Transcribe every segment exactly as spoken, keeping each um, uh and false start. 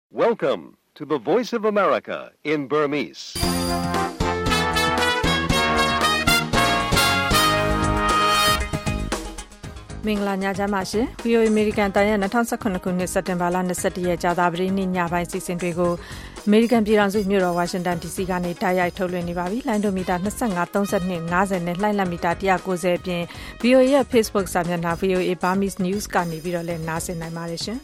Welcome to the Voice of America in Burmese. ။မင်္ဂလာညချမ်းပါရှင်။ ဗွီအိုအေ American တန်ရဲ့၂၀၁၇ခုနှစ်စက်တင်ဘာလ၂၁ရက်ကြာသပတေးနေ့ညပိုင်းစီစဉ်တွေကို American ပြည်ထောင်စုမြို့တော် Washington ဒီ စီ ကနေတိုက်ရိုက်ထုတ်လွှင့်နေပါပြီ။လိုင်းဒိုမီတာ၂၅ ၃၂ ၅၀နဲ့လှိုင်းလတ်မီတာ၁၉၀အပြင် ဗွီအိုအေရဲ့ Facebook စာမျက်နှာ ဗွီအိုအေ Burmese News ကနေပြီးတော့လည်းနားဆင်နိုင်ပါတယ်ရှင်။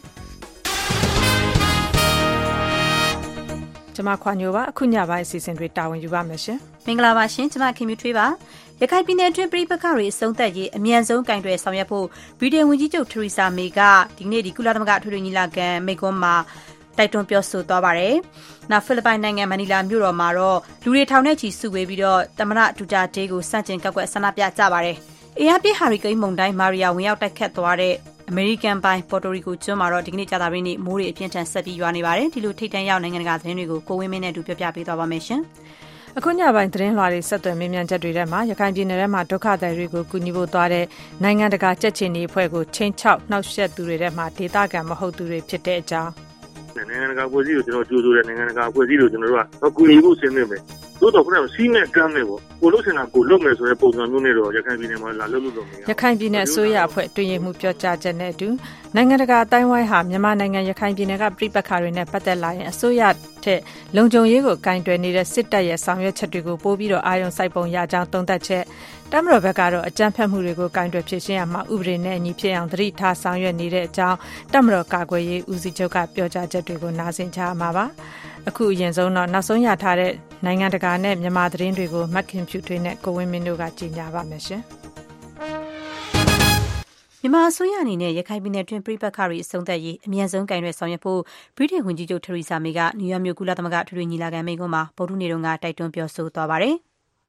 ကျွန်မခွာညိုပါအခုညပိုင်းအစီအစဉ်တွေတာဝန်ယူပါမယ်ရှင်မင်္ဂလာပါရှင်ကျွန်မခင်မြူထွေးပါရခိုင်ပြည်နယ်အတွင်းပြည်ပခါတွေအဆုံးသက်ရေးအမြန်ဆုံးကင်တွယ်ဆောင်ရွက်ဖို့ဗြိတိန်ဝန်ကြီးချုပ်ထရီဆာမေကဒီနေ့ဒီကုလသမဂ္ဂထွေထွေညီလာခံမိန့်ခွန်းမှာတိုက်တွန်းပြောဆိုသွားပါတယ်။နောက်ဖိလစ်ပိုင်နိုင်ငံမနီလာမြို့တော်မှာတော့လူတွေထောင်နဲ့ချီစုဝေးပြီးတော့သမ္မတဒူတာတေးကိုစန့်ကျင်ကန့်ကွက်ဆန္ဒပြကြပါတယ်။အေးအားပြဟာရီကိန်းမုန်တိုင်းမာရီယာဝင်ရောက်တိုက်ခတ်သွားတဲ့အမေရိကန်ပိုင်းပေါ်တိုရီကိုကျွန်းမှာတော့ဒီကနေ့ကြာသပတေးနေ့မိုးတွေအပြင်းထန်ဆက်ပြီးရွာနေပါတယ်။ဒီလိုထိတ်တန့်ရောက်နိုင်ငံတကာသတင်းတွေကိုကိုဝင်းမင်းနဲ့အတူပြောပြပေးသွားပါမယ်ရှင်။အခုညပိုင်းသတင်းလွှာတွေဆက်သွယ်မေးမြန်းချက်တွေထဲမှာရခိုင်ပြည်နယ်ထဲမှာဒုက္ခသည်တွေကိုကူညီဖို့သွားတဲ့နိုင်ငံတကာကြက်ချင်နေအဖွဲ့ကိုချင်းချောက်နှောက်ယှက်သူတွေထဲမှာဒေသခံမဟုတ်သူတွေဖြစ်တဲ့အကြောင်းနိုင်ငံတကာဖွဲ့စည်းကိုကျွန်တော်ကြိုးဆိုတဲ့နိုင်ငံတကာဖွဲ့စည်းကိုကျွန်တော်တို့ကကူညီဖို့ဆင်းနေမယ်။သို့တော်ခုနကစီးမဲ့ကမ်းမဲ့ပေါ့ကိုလို့စင်တာကိုလွတ်မယ်ဆိုတဲ့ပုံစံမျိုးနဲ့တော့ရခိုင်ပြည်နယ်မှာလာလွတ်လို့တော့မရဘူး။ရခိုင်ပြည်နယ်အစိုးရအဖွဲ့တွင်ရမှုပြောကြားချက်နဲ့အတူနိုင်ငံတကာအတိုင်းဝိုင်းဟာမြန်မာနိုင်ငံရခိုင်ပြည်နယ်ကပြည်ပခါတွေနဲ့ပတ်သက်လာရင်အစိုးရထက်လုံခြုံရေးကိုကင်တွယ်နေတဲ့စစ်တပ်ရဲ့ဆောင်ရွက်ချက်တွေကိုပို့ပြီးတော့အာရုံစိုက်ပုံရကြောင်းသုံးသပ်ချက်တမတော်ဘက်ကတော့အကြမ်းဖက်မှုတွေကိုကင်တွယ်ဖြစ်ရှင်းရမှာဥပဒေနဲ့အညီဖြစ်အောင်သတိထားဆောင်ရွက်နေတဲ့အကြောင်းတမတော်ကာကွယ်ရေးဦးစီးချုပ်ကပြောကြားချက်တွေကိုနားဆင်ကြရမှာပါအခုအရင်ဆုံးတော့နောက်ဆုံးရထားတဲ့နိုင်ငံတကာနဲ့မြန်မာသတင်းတွေကိုမက်ခင်ဖြူထွေးနဲ့ကိုဝင်းမင်းတို့ကကြီးညာပါမယ်ရှင်မြန်မာအစိုးရအနေနဲ့ရခိုင်ပြည်နယ်တွင်းပြည်ပခါတွေအဆုံးသက်ရေးအမြန်ဆုံးကင်တွယ်ဆောင်ရွက်ဖို့ဗြိတိန်ဝန်ကြီးချုပ်ထရီဆာမေကနယူးယောက်မြို့ကုလသမဂ္ဂထွေထွေညီလာခံမိန့်ခွန်းမှာဗုဒ္ဓနေ့တုန်းကတိုက်တွန်းပြောဆိုသွားပါတယ်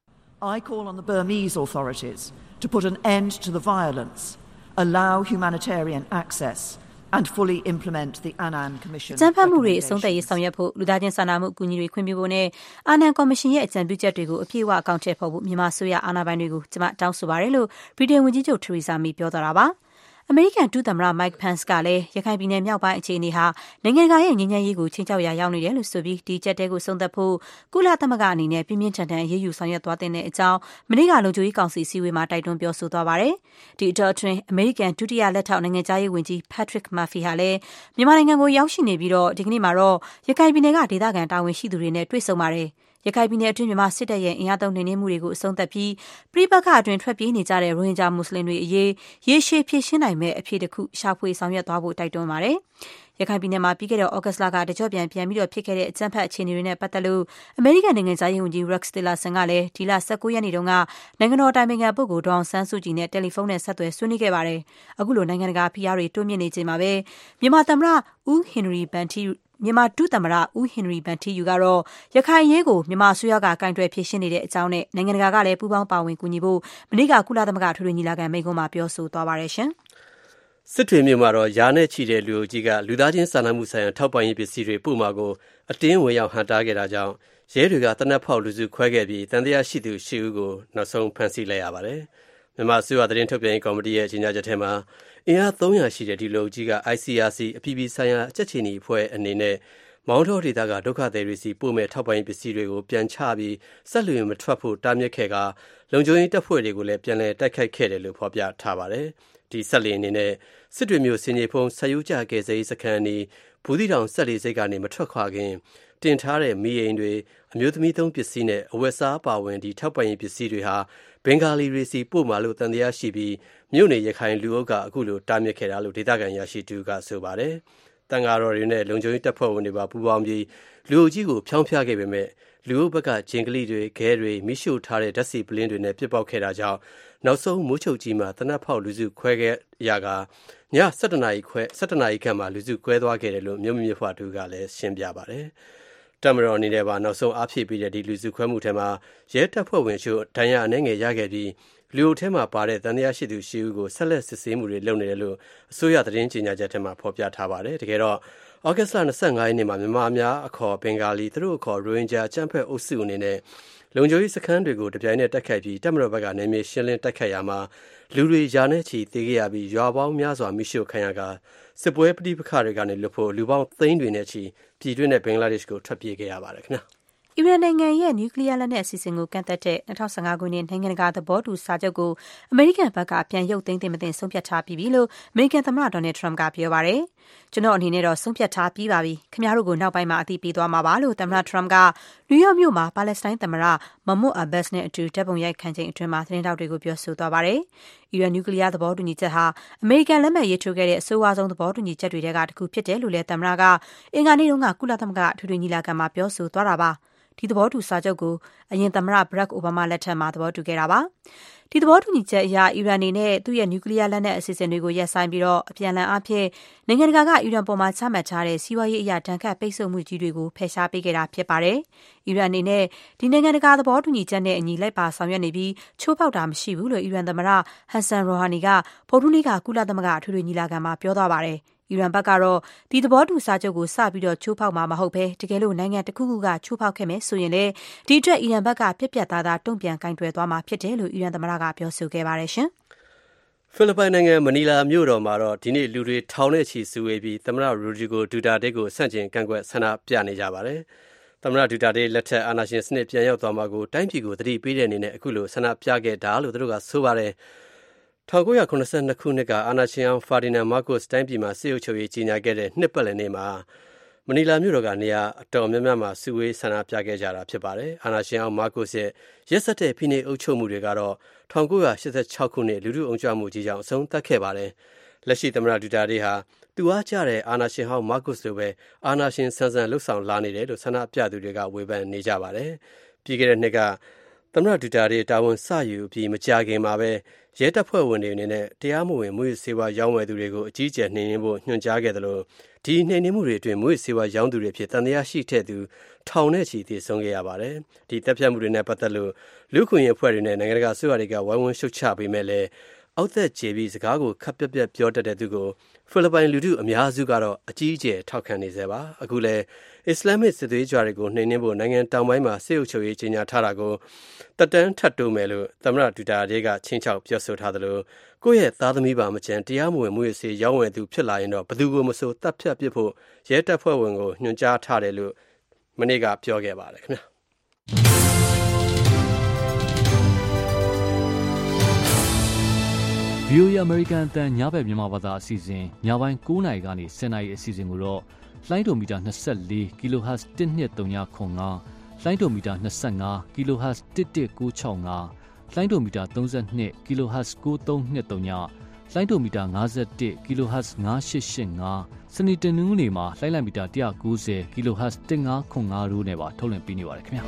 I call on the Burmese authorities to put an end to the violence, allow humanitarian access and fully implement the Annan Commission. အကြမ်းဖက်မှုတွေအဆုံးသတ်ရေးဆောင်ရွက်ဖို့လူသားချင်းစာနာမှုအကူအညီတွေခွင့်ပြုဖို့နဲ့အာနန်ကော်မရှင်ရဲ့အကြံပြုချက်တွေကိုအပြည့်အဝအကောင့်ထဲပေါ်ဖို့မြန်မာအစိုးရအာဏာပိုင်တွေကိုကျွန်မတောင်းဆိုပါတယ်လို့ဗြိတိန်ဝန်ကြီးချုပ်ထရီဆာမေပြောသွားတာပါအမေရိကန်ဒုသမ္မတ Mike Pence ကလည်းရခိုင်ပြည်နယ်မြောက်ပိုင်းအခြေအနေဟာနိုင်ငံတကာရဲ့ငြိမ်းချမ်းရေးကိုချင်းချောက်ရာရောက်နေတယ်လို့ဆိုပြီးဒီချက်တဲကိုဆုံးသက်ဖို့ကုလသမဂ္ဂအနေနဲ့ပြင်းပြင်းထန်ထန်အရေးယူဆောင်ရွက်သွားတဲ့အကြောင်းမနေ့ကလုံခြုံရေးကောင်စီအစည်းအဝေးမှာတိုက်တွန်းပြောဆိုသွားပါတယ်။ဒီအတောအတွင်းအမေရိကန်ဒုတိယလက်ထောက်နိုင်ငံခြားရေးဝန်ကြီး Patrick Murphy ဟာလည်းမြန်မာနိုင်ငံကိုရောက်ရှိနေပြီးတော့ဒီကနေ့မှာတော့ရခိုင်ပြည်နယ်ကဒေသခံတာဝန်ရှိသူတွေနဲ့တွေ့ဆုံပါတယ်။ရခိုင်ပြည်နယ်အတွင်းမြန်မာစစ်တပ်ရဲ့အင်အားသုံးနှိမ်နင်းမှုတွေကိုအဆုံးသတ်ပြီးပြည်ပခအတွင်းထွက်ပြေးနေကြတဲ့ရိုဟင်ဂျာမွတ်စလင်တွေအရေးရေရှည်ဖြည့်ရှင်းနိုင်မဲ့အဖြစ်တစ်ခုရှာဖွေဆောင်ရွက်သွားဖို့တိုက်တွန်းပါတယ်။ရခိုင်ပြည်နယ်မှာပြီးခဲ့တဲ့ဩဂတ်စ်လကတကြော့ပြန်ပြန်ပြီးတော့ဖြစ်ခဲ့တဲ့အကြမ်းဖက်အခြေအနေတွေနဲ့ပတ်သက်လို့အမေရိကန်နိုင်ငံသားရေးဝန်ကြီး Rex Tillerson ကလည်းဒီလ၁၉ရက်နေ့တုန်းကနိုင်ငံတော်တိုင်ပင်ခံပုဂ္ဂိုလ်ဒေါအောင်ဆန်းစုကြည်နဲ့တယ်လီဖုန်းနဲ့ဆက်သွယ်ဆွေးနွေးခဲ့ပါတယ်။အခုလိုနိုင်ငံတကာဖိအားတွေတိုးမြင့်နေချိန်မှာပဲမြန်မာသမ္မတဦးဟင်နရီဗန်ထီမြန်မာဒုသမ္မတဦးဟင်နရီဗန်ထီယူကတော့ရခိုင်ရေးကိုမြန်မာအစိုးရကကင်တွယ်ဖြေရှင်းနေတဲ့အကြောင်းနဲ့နိုင်ငံတကာကလည်းပူးပေါင်းပါဝင်ကူညီဖို့မနေ့ကကုလသမဂ္ဂထွေထွေညီလာခံမိန့်ခွန်းမှာပြောဆိုသွားပါတယ်ရှင်။စစ်တွေမြို့မှာတော့ယာနဲ့ချီတဲ့လူအုပ်ကြီးကလူသားချင်းစာနာမှုဆိုင်ရာထောက်ပံ့ရေးပစ္စည်းတွေပို့မှာကိုအတင်းဝင်ရောက်ဟန်တားခဲ့တာကြောင့်ရဲတွေကတနက်ဖောက်လူစုခွဲခဲ့ပြီးတန်တရားရှိသူရှစ်ဦးကိုနောက်ဆုံးဖမ်းဆီးလိုက်ရပါတယ်။မြန်မာအစိုးရသတင်းထုတ်ပြန်ရေးကော်မတီရဲ့ကြေညာချက်ထဲမှာအင်အားသုံးရာရှိတဲ့ဒီလူအုပ်ကြီးက I C R C အပြည်ပြည်ဆိုင်ရာအချက်ချီနီအဖွဲ့အနေနဲ့မောင်းထောဒေသကဒုက္ခသည်တွေစီပို့မဲ့ထောက်ပံ့ရေးပစ္စည်းတွေကိုပြန်ချပြီးဆက်လွင်မထွက်ဖို့တားမြစ်ခဲ့ကလုံခြုံရေးတပ်ဖွဲ့တွေကိုလည်းပြန်လည်တိုက်ခိုက်ခဲ့တယ်လို့ဖော်ပြထားပါတယ်။ဒီဆက်လင်အနေနဲ့စစ်တွေမျိုးစင်ကြီးဖုံးဆက်ယူကြကယ်ဆယ်ရေးစခန်းနီဘူးသီးတောင်ဆက်လီစိတ်ကနေမထွက်ခွာခင်တင်ထားတဲ့မီးအိမ်တွေအမျိုးသမီးသုံးပစ္စည်းနဲ့အဝတ်စားပါဝင်ဒီထောက်ပံ့ရေးပစ္စည်းတွေဟာဘင်္ဂါလီတွေစီပို့မှာလို့တန်တရားရှိပြီးမြို့နေရခိုင်လူအုပ်ကအခုလိုတားမြစ်ခဲ့တာလို့ဒေသခံရရှိသူကဆိုပါတယ်။တန်ဃာတော်တွေနဲ့လုံခြုံရေးတပ်ဖွဲ့ဝင်တွေပါပူးပေါင်းပြီးလူအုပ်ကြီးကိုဖျောင်းဖျားခဲ့ပေမဲ့လူအုပ်ဘက်ကဂျင်ကလိတွေခဲတွေမိရှို့ထားတဲ့ဓာတ်ဆီပလင်းတွေနဲ့ပြစ်ပေါက်ခဲ့တာကြောင့်နောက်ဆုံးမိုးချုပ်ကြီးမှာတနက်ဖောက်လူစုခွဲခဲ့ရကည၁၁နာရီခွဲ၁၁နာရီခန့်မှာလူစုကွဲသွားခဲ့တယ်လို့မြို့မြဖွားသူကလည်းရှင်းပြပါတယ်။တမတော်အနေနဲ့ပါနောက်ဆုံးအားဖြည့်ပြီးတဲ့ဒီလူစုခွဲမှုထဲမှာရဲတပ်ဖွဲ့ဝင်ချို့ဒဏ်ရာအနှဲငယ်ရခဲ့ပြီးလူအုပ်ထဲမှာပါတဲ့တန်တရားရှိသူရှစ်ဦးကိုဆက်လက်စစ်ဆေးမှုတွေလုပ်နေတယ်လို့အစိုးရသတင်းကြေညာချက်ထဲမှာဖော်ပြထားပါတယ်။တကယ်တော့ဩဂတ်စ်လ၂၅ရက်နေ့မှာမြန်မာအများအခေါ်ဘင်္ဂါလီသူတို့အခေါ်ရိုဟင်ဂျာအကြမ်းဖက်အုပ်စုအနေနဲ့လုံခြုံရေးစခန်းတွေကိုတပြိုင်နက်တိုက်ခိုက်ပြီးတပ်မတော်ဘက်ကနေမြေရှင်းလင်းတိုက်ခိုက်ရမှာလူတွေယာနဲ့ချီသေခဲ့ရပြီးရွာပေါင်းများစွာမိရှုခံရကစစ်ပွဲပဋိပက္ခတွေကနေလွတ်ဖို့လူပေါင်းသိန်းတွေနဲ့ချီပြည်တွင်းနဲ့ဘင်္ဂလားဒေ့ရှ်ကိုထွက်ပြေးခဲ့ရပါတယ်ခင်ဗျာအီရန်နိုင်ငံရဲ့နျူကလ িয়ার လက်နက်အစီအစဉ်ကိုကန့်သက်တဲ့၂၀၁၅ခုနှစ်နိုင်ငံတကာသဘောတူစာချုပ်ကိုအမေရိကန်ဘက်ကပြန်ရုပ်သိမ်းသင့်မသင့်ဆုံးဖြတ်ထားပြီးပြီလို့အမေရိကန်သမ္မတဒေါ်နယ်ထရမ့်ကပြောပါတယ်။ကျွန်တော်အနေနဲ့တော့ဆုံးဖြတ်ထားပြီးပါပြီ။ခင်ဗျားတို့ကိုနောက်ပိုင်းမှာအသိပေးသွားမှာပါလို့သမ္မတထရမ့်ကနယူးယောက်မြို့မှာပါလက်စတိုင်းသမ္မတမမွတ်အဘတ်စ်နဲ့အတူဓာတ်ပုံရိုက်ခန်းချိန်အတွင်းမှာသတင်းထောက်တွေကိုပြောဆိုသွားပါတယ်။အီရန်နျူကလ িয়ার သဘောတူညီချက်ဟာအမေရိကန်လက်မှတ်ရေးထိုးခဲ့တဲ့အဆိုးဝါးဆုံးသဘောတူညီချက်တွေထဲကတစ်ခုဖြစ်တယ်လို့လည်းသမ္မတကအင်္ဂါနေ့တုန်းကကုလသမဂ္ဂအထွေထွေညီလာခံမှာပြောဆိုသွားတာပါ။ဒီသဘောတူစာချုပ်ကိုအရင်သမ္မတဘရက်အိုဘားမားလက်ထက်မှာသဘောတူခဲ့တာပါ။ဒီသဘောတူညီချက်အရအီရန်အနေနဲ့သူ့ရဲ့နျူကလ িয়ার လက်နက်အစီအစဉ်တွေကိုရပ်ဆိုင်းပြီးတော့အပြန်အလှန်အားဖြင့်နိုင်ငံတကာကအီရန်ပေါ်မှာချမှတ်ထားတဲ့စီးပွားရေးအရာတန်ခတ်ပိတ်ဆို့မှုကြီးတွေကိုဖယ်ရှားပေးခဲ့တာဖြစ်ပါတယ်။အီရန်အနေနဲ့ဒီနိုင်ငံတကာသဘောတူညီချက်နဲ့အညီလိုက်ပါဆောင်ရွက်နေပြီးချိုးဖောက်တာမရှိဘူးလို့အီရန်သမ္မတဟန်ဆန်ရိုဟာနီကဗုဒ္ဓဟူးနေ့ကကုလသမဂ္ဂအထွေထွေညီလာခံမှာပြောသွားပါတယ်။အီရန်ဘက်ကတော့ဒီသဘောတူစာချုပ်ကိုစပြီးတော့ချိုးဖောက်မှာမဟုတ်ဘဲတကယ်လို့နိုင်ငံတစ်ခုခုကချိုးဖောက်ခဲ့မယ်ဆိုရင်လည်းဒီအတွက်အီရန်ဘက်ကပြက်ပြက်သားသားတုံ့ပြန်ကင်တွယ်သွားမှာဖြစ်တယ်လို့အီရန်သမ္မတကပြောဆိုခဲ့ပါတယ်ရှင်။ဖိလစ်ပိုင်နိုင်ငံမနီလာမြို့တော်မှာတော့ဒီနေ့လူတွေထောင်နဲ့ချီစုဝေးပြီးသမ္မတရိုဒရီဂိုဒူတာတေးကိုဆန့်ကျင်ကန့်ကွက်ဆန္ဒပြနေကြပါတယ်။သမ္မတဒူတာတေးလက်ထက်အာဏာရှင်စနစ်ပြန်ရောက်သွားမှာကိုတိုင်းပြည်ကိုသတိပေးတဲ့အနေနဲ့အခုလိုဆန္ဒပြခဲ့တာလို့သူတို့ကဆိုပါတယ်။၁၉၇၂ခုနှစ်ကအာဏာရှင်အောင်ဖာဒီနန်မားကိုစ်တိုင်းပြည်မှာစစ်အုပ်ချုပ်ရေးကြီးညာခဲ့တဲ့နှစ်ပတ်လည်နေ့မှာမနီလာမြို့တော်ကနေရာအတော်များများမှာစုဝေးဆန္ဒပြခဲ့ကြတာဖြစ်ပါတယ်။အာဏာရှင်အောင်မားကိုစ်ရဲ့ရက်စက်တဲ့ဖိနှိပ်အုပ်ချုပ်မှုတွေကတော့၁၉၈၆ခုနှစ်လူထုအုံကြွမှုကြီးကြောင့်အဆုံးသတ်ခဲ့ပါတယ်။လက်ရှိသမ္မတဒူတာတေးဟာသူအားကျတဲ့အာဏာရှင်ဟောင်းမားကိုစ်လိုပဲအာဏာရှင်ဆန်ဆန်လှုပ်ဆောင်လာနေတယ်လို့ဆန္ဒပြသူတွေကဝေဖန်နေကြပါတယ်။ပြီးခဲ့တဲ့နှစ်ကသမ္မတဒူတာတေးတာဝန်စယူပြီးမကြာခင်မှာပဲရဲတပ်ဖွဲ့ဝင်တွေအနေနဲ့တရားမဝင်မူရစေဝါရောင်းဝယ်သူတွေကိုအကြီးအကျယ်နှိမ်နင်းဖို့ညွှန်ကြားခဲ့တယ်လို့ဒီနှိမ်နင်းမှုတွေအတွင်းမူရစေဝါရောင်းသူတွေဖြစ်တန်တရားရှိတဲ့သူထောင်နဲ့ချီသေဆုံးခဲ့ရပါတယ်။ဒီတပ်ဖြတ်မှုတွေနဲ့ပတ်သက်လို့လူခွင့်ရေးအဖွဲ့တွေနဲ့နိုင်ငံတကာဆိုရတွေကဝိုင်းဝန်းရှုတ်ချပေးမဲ့လဲအောက်သက်ကျေပြီးစကားကိုခပ်ပြက်ပြက်ပြောတတ်တဲ့သူကိုဖိလစ်ပိုင်လူထုအများစုကတော့အကြီးအကျယ်ထောက်ခံနေစေပါအခုလဲအစ္စလာမစ်စစ်သွေးကြွတွေကိုနှိမ်နင်းဖို့နိုင်ငံတောင်ပိုင်းမှာစစ်အုပ်ချုပ်ရေးကြီးညာထားတာကိုတက်တန်းထပ်တိုးမယ်လို့သမ္မတဒူတာတေးကချင်းချောက်ပြောဆိုထားသလိုကိုယ့်ရဲ့သားသမီးပါမချန်တရားမဝင်မှုရစေရောင်းဝယ်သူဖြစ်လာရင်တော့ဘယ်သူကိုမဆိုတပ်ဖြတ်ပစ်ဖို့ရဲတပ်ဖွဲ့ဝင်ကိုညွှန်ကြားထားတယ်လို့မနေ့ကပြောခဲ့ပါတယ်ခင်ဗျာဗီအိုအေ American အသံညဘက်မြန်မာဘာသာအစီအစဉ်ညပိုင်း၉နာရီကနေ၁၀နာရီအစီအစဉ်ကိုတော့လိုင်းဒိုမီတာ၂၄ kilohertz တစ်နှစ်၃၅ခွန်၅လိုင်းဒိုမီတာ၂၅ kilohertz တစ်တစ်၉၆၅လိုင်းဒိုမီတာ၃၂ kilohertz ၉၃၂၃ညလိုင်းဒိုမီတာ၅၁ kilohertz ၅၈၈၅စနေတနင်္ဂနွေမှာလိုင်းလံမီတာ၁၉၀ kilohertz တစ်၅ခွန်၅ရိုးနဲ့ပါထုတ်လွှင့်ပေးနေပါတယ်ခင်ဗျာ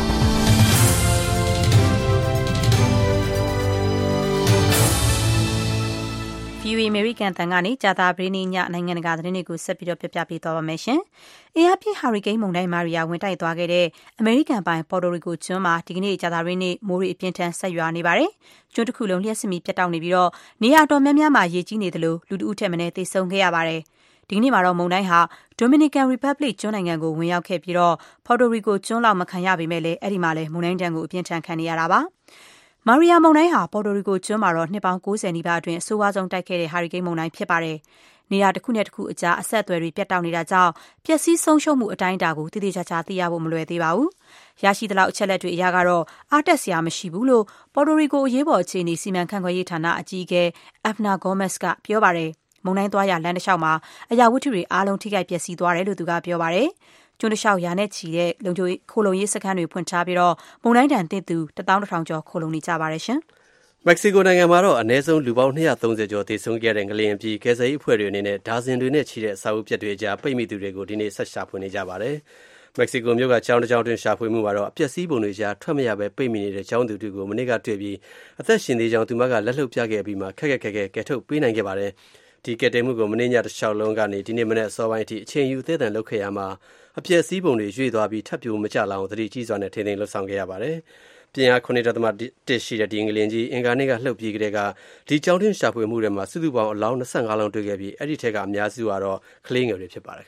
ဗီအိုအေ American တန်ကနေကြာသပတေးနေ့ညနိုင်ငံတကာသတင်းတွေကိုဆက်ပြီးတော့ပြပြပေးသွားပါမယ်ရှင်။အင်အားပြင်းဟာရီကိန်းမုန်တိုင်းမာရီယာဝင်တိုက်သွားခဲ့တဲ့အမေရိကန်ပိုင်ပေါ်တိုရီကိုကျွန်းမှာဒီကနေ့ကြာသပတေးနေ့မိုးရီအပြင်းထန်ဆက်ရွာနေပါတယ်။ကျွန်းတစ်ခုလုံးလျှက်စစ်မီပြတ်တောက်နေပြီးတော့နေရာတော်များများမှာရေကြီးနေတယ်လို့လူတဦးထက်မနည်းသေဆုံးခဲ့ရပါတယ်။ဒီကနေ့မှာတော့မုန်တိုင်းဟာ Dominican Republic ကျွန်းနိုင်ငံကိုဝင်ရောက်ခဲ့ပြီးတော့ Puerto Rico ကျွန်းလောက်မခံရပေမဲ့လည်းအဲ့ဒီမှာလည်းမုန်တိုင်းတန်ကိုအပြင်းထန်ခံနေရတာပါ။မာရီယာမုန်တိုင်းဟာပေါ်တိုရီကိုကျွန်းမှာတော့နှစ်ပေါင်း၉၀နီးပါးအတွင်းအဆိုးဝါးဆုံးတိုက်ခဲ့တဲ့ဟာရီကိန်းမုန်တိုင်းဖြစ်ပါတယ်။နေရာတစ်ခုနဲ့တစ်ခုအကြားအဆက်အသွယ်တွေပြတ်တောက်နေတာကြောင့်ပျက်စီးဆုံးရှုံးမှုအတိုင်းအတာကိုတည်တည်ချာချာသိရဖို့မလွယ်သေးပါဘူး။ရရှိသလောက်အချက်လက်တွေအရကတော့အားတက်စရာမရှိဘူးလို့ပေါ်တိုရီကိုအရေးပေါ်အခြေအနေစီမံခန့်ခွဲရေးဌာနအကြီးအကဲ Efna Gomez ကပြောပါတယ်။မုန်တိုင်းသွားရလမ်းတစ်လျှောက်မှာအရာဝတ္ထုတွေအားလုံးထိခိုက်ပျက်စီးသွားတယ်လို့သူကပြောပါတယ်။ကျွန်းတစ်လျှောက်ရာနဲ့ချီတဲ့လုံခြုံရေးခိုလုံရေးစခန်းတွေဖွင့်ထားပြီးတော့မုန်တိုင်းတန်သင့်သူတစ်သောင်းတစ်ထောင်ကျော်ခိုလုံနေကြပါတယ်ရှင်။မက္ကဆီကိုနိုင်ငံမှာတော့အနည်းဆုံးလူပေါင်း၂၃၀ကျော်သေဆုံးခဲ့တဲ့ငလျင်ပြီးကယ်ဆယ်ရေးအဖွဲ့တွေအနေနဲ့ဒါဇင်တွေနဲ့ချီတဲ့အစာအုပ်ပြက်တွေကြားပိတ်မိသူတွေကိုဒီနေ့ဆက်ရှာဖွေနေကြပါတယ်။မက္ကဆီကိုမြို့ကကျောင်းတစ်ကျောင်းတွင်ရှာဖွေမှုမှာတော့အပျက်စီးပုံတွေကြားထွက်မရပဲပိတ်မိနေတဲ့ကျောင်းသူတွေကိုမနေ့ကတွေ့ပြီးအသက်ရှင်သေးကြောင်းသူမကလက်လှုပ်ပြခဲ့ပြီးမှခက်ခက်ခက်ခက်ကယ်ထုတ်ပေးနိုင်ခဲ့ပါတယ်။ဒီကယ်တင်မှုကိုမနေ့ညတစ်လျှောက်လုံးကနေဒီနေ့မနေ့အစောပိုင်းအထိအချိန်ယူသေးတယ်လုပ်ခဲ့ရမှာအပျက်စီးပုံတွေရွေ့သွားပြီးထပ်ပြိုမကျလာအောင်သတိကြီးစွာနဲ့ထိန်းသိမ်းလှုပ်ဆောင်ခဲ့ရပါတယ်။ပြင်းအား၇.၁ရှိတဲ့ဒီငလျင်ကြီးအင်္ဂါနေ့ကလှုပ်ပြီးကတည်းကဒီကျောင်းတွင်းရှာဖွေမှုတွေမှာစုစုပေါင်းအလောင်း၂၅လောင်းတွေ့ခဲ့ပြီးအဲ့ဒီထက်ကအများစုကတော့ကလေးငယ်တွေဖြစ်ပါတယ်ခင်ဗျာ။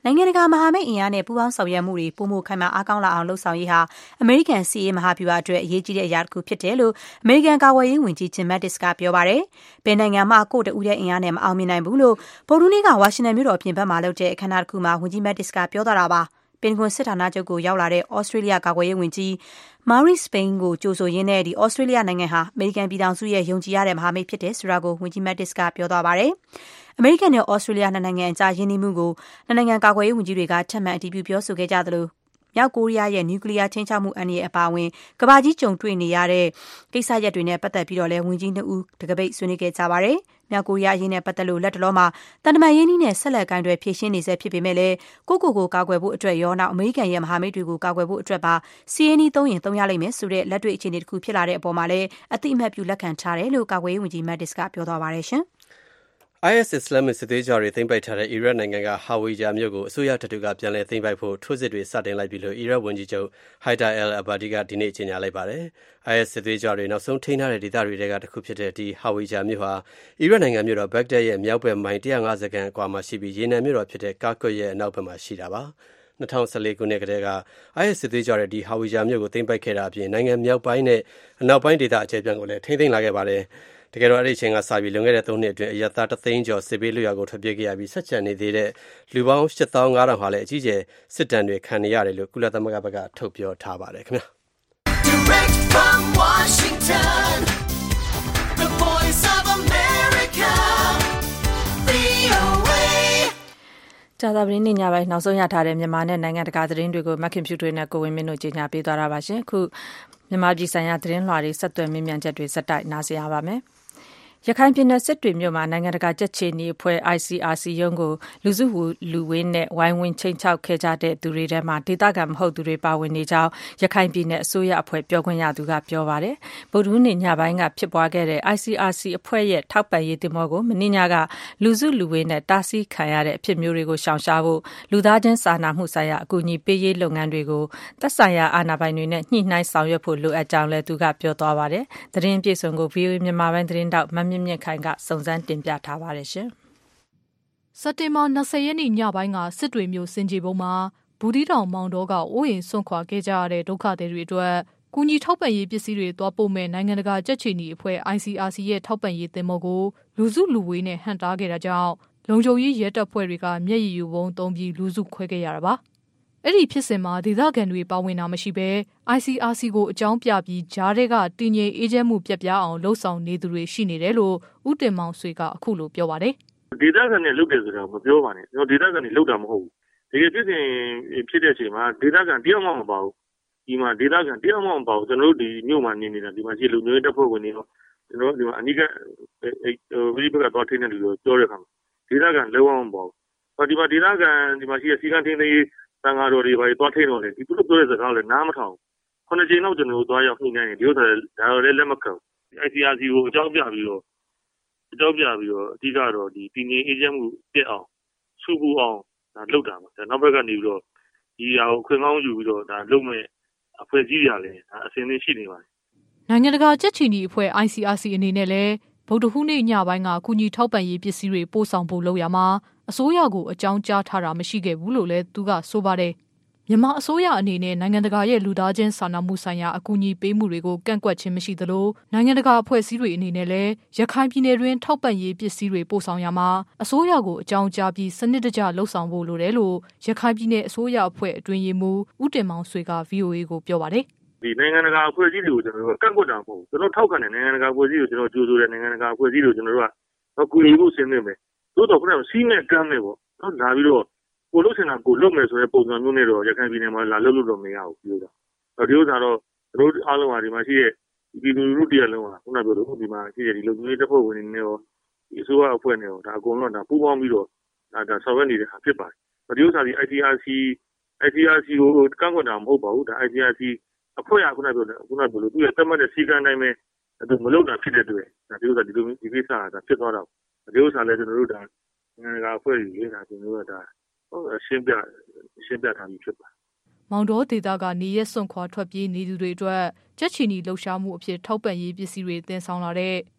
နိုင်ငံတကာမဟာမိတ်အင်အားနဲ့ပူးပေါင်းဆောင်ရွက်မှုတွေပိုမိုခိုင်မာအားကောင်းလာအောင်လှုပ်ဆောင်ရေးဟာအမေရိကန်စစ်ရေးမဟာဗျူဟာအတွက်အရေးကြီးတဲ့အရာတစ်ခုဖြစ်တယ်လို့အမေရိကန်ကာကွယ်ရေးဝန်ကြီး Jim Mattis ကပြောပါတယ်။ဘယ်နိုင်ငံမှကိုယ့်တဦးတည်းအင်အားနဲ့မအောင်မြင်နိုင်ဘူးလို့ဗုဒ္ဓဟူးနေ့ကဝါရှင်တန်မြို့တော်ပြင်ဘက်မှာလုပ်တဲ့အခမ်းအနားတစ်ခုမှာဝန်ကြီး Mattis ကပြောသွားတာပါ။ပင်တဂွန်စစ်ဌာနချုပ်ကိုရောက်လာတဲ့ဩစတြေးလျကာကွယ်ရေးဝန်ကြီး Marise Payne ကိုကြိုဆိုရင်းနဲ့ဒီဩစတြေးလျနိုင်ငံဟာအမေရိကန်ပြည်ထောင်စုရဲ့ယုံကြည်ရတဲ့မဟာမိတ်ဖြစ်တယ်ဆိုတာကိုဝန်ကြီး Mattis ကပြောသွားပါတယ်။အမေရိကန်နဲ့ဩစတြေးလျနှစ်နိုင်ငံအကြားယင်းနှိမ့်မှုကိုနှစ်နိုင်ငံကာကွယ်ရေးဝန်ကြီးတွေကထပ်မံအတည်ပြုပြောဆိုခဲ့ကြသလိုမြောက်ကိုရီးယားရဲ့နျူကလ িয়ার ချင်းချောက်မှုအန္တရာယ်အပါအဝင်ကမ္ဘာကြီးကြုံတွေ့နေရတဲ့ကိစ္စရပ်တွေနဲ့ပတ်သက်ပြီးတော့လည်းဝန်ကြီးနှစ်ဦးတကပိတ်ဆွေးနွေးခဲ့ကြပါတယ်။မြောက်ကိုရီးယားအရေးနဲ့ပတ်သက်လို့လက်တလောမှာတန်တမာရင်းနှီးနဲ့ဆက်လက်ကိုင်တွယ်ဖြည့်ရှင်းနေဆဲဖြစ်ပေမဲ့လည်းကိုကိုကိုကာကွယ်ဖို့အတွက်ရောနောက်အမေရိကန်ရဲ့မဟာမိတ်တွေကိုကာကွယ်ဖို့အတွက်ပါစီးအင်းီသုံးရင်သုံးရလိမ့်မယ်ဆိုတဲ့လက်တွေ့အခြေအနေတစ်ခုဖြစ်လာတဲ့အပေါ်မှာလည်းအတိအမှတ်ပြုလက်ခံထားတယ်လို့ကာကွယ်ရေးဝန်ကြီး Mattis ကပြောသွားပါတယ်ရှင်။ I S အစ္စလာမစ်စစ်သွေးကြွတွေသိမ်းပိုက်ထားတဲ့အီရတ်နိုင်ငံကဟာဝီဂျာမြို့ကိုအစိုးရတပ်တွေကပြန်လည်သိမ်းပိုက်ဖို့ထိုးစစ်တွေစတင်လိုက်ပြီလို့အီရတ်ဝန်ကြီးချုပ် Haider al-Abadi ကဒီနေ့ကြေညာလိုက်ပါတယ်။ I S စစ်သွေးကြွတွေနောက်ဆုံးထိန်းထားတဲ့ဒေသတွေကတစ်ခုဖြစ်တဲ့ဒီဟာဝီဂျာမြို့ဟာအီရတ်နိုင်ငံမြို့တော်ဘက်ဂဒက်ရဲ့မြောက်ဘက်မိုင်one hundred fiftyခန့်အကွာမှာရှိပြီးရေနံမြို့တော်ဖြစ်တဲ့ကာကွတ်ရဲ့အနောက်ဘက်မှာရှိတာပါ။၂၀၁၄ခုနှစ်ကတည်းက I S စစ်သွေးကြွတွေဒီဟာဝီဂျာမြို့ကိုသိမ်းပိုက်ခဲ့တာအပြင်နိုင်ငံမြောက်ပိုင်းနဲ့အနောက်ပိုင်းဒေသအကျယ်ပြန့်ကိုလည်းထိန်းသိမ်းလာခဲ့ပါတယ်။တကယ်တော့အဲ့ဒီအချိန်ကစပြီးလွန်ခဲ့တဲ့သုံးနှစ်အတွင်းအရပ်သားတစ်သိန်းကျော်စစ်ဘေးလွတ်ရာကိုထွက်ပြေးခဲ့ရပြီးဆက်ချန်နေသေးတဲ့လူပေါင်းeight thousand five hundredဟာလည်းအကြီးကျယ်စစ်တမ်းတွေခံနေရတယ်လို့ကုလသမဂ္ဂဘက်ကထုတ်ပြောထားပါတယ်ခင်ဗျာ Direct from Washington The Voice of America V O A ကြာသပတေးနေ့ညပိုင်းနောက်ဆုံးရထားတဲ့မြန်မာနဲ့နိုင်ငံတကာသတင်းတွေကိုမခင်ဖြူတွေနဲ့ကိုဝင်းမင်းတို့ကြီးညာပေးသွားတာပါရှင်အခုမြန်မာပြည်ဆိုင်ရာသတင်းလွှာတွေဆက်သွယ်မြင့်မြတ်ချက်တွေစက်တိုက်နားဆင်ရပါမယ်။ရခိုင်ပြည်နယ်စစ်တွေမြို့မှာနိုင်ငံတကာကြက်ချေနီအဖွဲ့ I C R C ရုံးကိုလူစုလူဝေးနဲ့ဝိုင်းဝန်းချိန်ချောက်ခဲ့ကြတဲ့သူတွေထဲမှာဒေသခံမဟုတ်သူတွေပါဝင်နေကြောင်းရခိုင်ပြည်နယ်အစိုးရအဖွဲ့ပြောခွင့်ရသူကပြောပါတယ်။ဗုဒ္ဓဟူးနေ့ညပိုင်းကဖြစ်ပွားခဲ့တဲ့ I C R C အဖွဲ့ရဲ့ထောက်ပံ့ရေးတင်မောကိုမင်းညကလူစုလူဝေးနဲ့တားဆီးခံရတဲ့အဖြစ်မျိုးတွေကိုရှောင်ရှားဖို့လူသားချင်းစာနာမှုဆိုင်ရာအကူအညီပေးရေးလုပ်ငန်းတွေကိုသက်ဆိုင်ရာအာဏာပိုင်တွေနဲ့ညှိနှိုင်းဆောင်ရွက်ဖို့လိုအပ်ကြောင်းလည်းသူကပြောသွားပါတယ်။သတင်းပြေဆုံးကို V O A မြန်မာပိုင်းသတင်းတောက်မမြင့်မြင့်ခိုင်ကစုံစမ်းတင်ပြထားပါတယ်ရှင်။စက်တင်ဘာtwentyရက်နေ့ညပိုင်းကစစ်တွေမြို့စင်ကြီးဘုံမှာဘူဒီတောင်မောင်တော်ကအိုးအိမ်ဆွန့်ခွာခဲ့ကြရတဲ့ဒုက္ခသည်တွေအတွက်ကူညီထောက်ပံ့ရေးပစ္စည်းတွေသွားပို့မဲ့နိုင်ငံတကာကြက်ချီနီအဖွဲ့ I C R C ရဲ့ထောက်ပံ့ရေးသင်္ဘောကိုလူစုလူဝေးနဲ့ဟန့်တားခဲ့တာကြောင့်လုံခြုံရေးရဲတပ်ဖွဲ့တွေကမျက်ရည်ယိုဗုံးသုံးပြီးလူစုခွဲခဲ့ရတာပါ။အဲ့ဒီဖြစ်စဉ်မှာဒေသခံတွေပါဝင်တာမရှိဘဲ I C R C ကိုအကြောင်းပြပြီးဂျားတွေကတင်းငိမ်အေးချမ်းမှုပြက်ပြားအောင်လှုပ်ဆောင်နေသူတွေရှိနေတယ်လို့ဦးတင်မောင်ဆွေကအခုလိုပြောပါတယ်။ဒေသခံတွေလုပ်တယ်ဆိုတော့မပြောပါနဲ့။ကျွန်တော်ဒေသခံတွေလုပ်တာမဟုတ်ဘူး။ဒီဖြစ်စဉ်ဖြစ်တဲ့အချိန်မှာဒေသခံတယောက်မှမပါဘူး။ဒီမှာဒေသခံတယောက်မှမပါဘူး။ကျွန်တော်တို့ဒီမြို့မှာနေနေတာဒီမှာရှိလူမျိုးတပ်ဖွဲ့ဝင်တွေရောကျွန်တော်တို့ဒီမှာအနိကဝိပကတော့ထိနေတယ်လို့ပြောတဲ့အခါမှာဒေသခံလုံးဝမပါဘူး။ဒီမှာဒေသခံဒီမှာရှိတဲ့စီကံထင်းသေးတန်ဃာတော်တွေပါသွားထိတော့တယ်ဒီသူတို့ပြောတဲ့စကားလည်းနားမထောင်ခုနှစ်ချိန်လောက်ကျွန်တော်တို့သွားရောက်နှိမ့်နေတယ်ဒီဥစ္စာဒါတော့လည်းလက်မခံ I C R C ကိုအကြောင်းပြပြီးတော့အကြောင်းပြပြီးတော့အဓိကတော့ဒီတည်ငြိမ်အေးချမ်းမှုပြည့်အောင်စုပူအောင်ဒါလုပ်တာပါဒါနောက်ဘက်ကနေပြီးတော့ဒီဟာကိုခွင့်ကောင်းယူပြီးတော့ဒါလုပ်မဲ့အဖွဲ့အစည်းတွေလည်းဒါအစင်းသင်းရှိနေပါတယ်နိုင်ငံတကာကြက်ချီနီအဖွဲ့ I C R C အနေနဲ့လည်းဗုဒ္ဓဟူးနေ့ညပိုင်းကကုညီထောက်ပံ့ရေးပစ္စည်းတွေပို့ဆောင်ဖို့လုပ်ရမှာအစိုးရကိုအကြောင်းကြားထားတာမရှိခဲ့ဘူးလို့လည်းသူကဆိုပါတယ်မြန်မာအစိုးရအနေနဲ့နိုင်ငံတကာရဲ့လူသားချင်းစာနာမှုဆိုင်ရာအကူအညီပေးမှုတွေကိုကန့်ကွက်ခြင်းမရှိသလိုနိုင်ငံတကာအဖွဲ့အစည်းတွေအနေနဲ့လည်းရခိုင်ပြည်နယ်တွင်ထောက်ပံ့ရေးပစ္စည်းတွေပို့ဆောင်ရမှာအစိုးရကိုအကြောင်းကြားပြီးစနစ်တကျလှုပ်ဆောင်ဖို့လိုတယ်လို့ရခိုင်ပြည်နယ်အစိုးရအဖွဲ့အတွင်းရေးမှူးဦးတင်မောင်ဆွေက V O A ကိုပြောပါတယ်ဒီနိုင်ငံတကာအဖွဲ့အစည်းတွေကိုကျွန်တော်တို့ကန့်ကွက်တာမဟုတ်ဘူးကျွန်တော်ထောက်ခံတဲ့နိုင်ငံတကာအဖွဲ့အစည်းကိုကျွန်တော်ကြိုးဆိုတဲ့နိုင်ငံတကာအဖွဲ့အစည်းတွေကိုကျွန်တော်တို့ကကူညီဖို့ဆင်းနေမယ်သို့တော်ခုနကစီးမဲ့ကမ်းမဲ့ပေါ့နော်လာပြီးတော့ကိုလို့စင်တာကိုလွတ်မယ်ဆိုတဲ့ပုံစံမျိုးနဲ့တော့ရခိုင်ပြည်နယ်မှာလာလွတ်လို့တော့မရဘူးပြောတာဒီဥစ္စာတော့တို့အားလုံးဟာဒီမှာရှိတဲ့ဒီလူလူတရားလုံးဟာခုနပြောလို့ဒီမှာရှိတဲ့ဒီလူမျိုးတပ်ဖွဲ့ဝင်တွေနဲ့ရောဒီအစိုးရအဖွဲ့နဲ့ရောဒါအကုန်လုံးဒါပူးပေါင်းပြီးတော့ဒါဒါဆောင်ရွက်နေတဲ့ဟာဖြစ်ပါတယ်ဒီဥစ္စာဒီ I C R C I C R C ကိုကန့်ကွက်တာမဟုတ်ပါဘူးဒါ I C R C အဖွဲ့ကခုနပြောတယ်ခုနပြောလို့သူရဲ့တတ်မှတ်တဲ့စီကံတိုင်းပဲသူမလုပ်တာဖြစ်တဲ့အတွက်ဒါဒီဥစ္စာဒီလိုဒီကိစ္စကဒါဖြစ်သွားတာဒီဥစ္စာလည်းကျွန်တော်တို့ဒါနိုင်ငံတကာအဖွဲ့တွေလေ့လာကျွန်တော်တို့ကဒါရှင်းပြရှင်းပြထားပြီးဖြစ်ပါမောင်တော်ဒေသကနေရက်စွန့်ခွာထွက်ပြေးနေသူတွေအတွက်ကြက်ချီနီလှုပ်ရှားမှုအဖြစ်ထောက်ပံ့ရေးပစ္စည်းတွေတင်ဆောင်လာတဲ့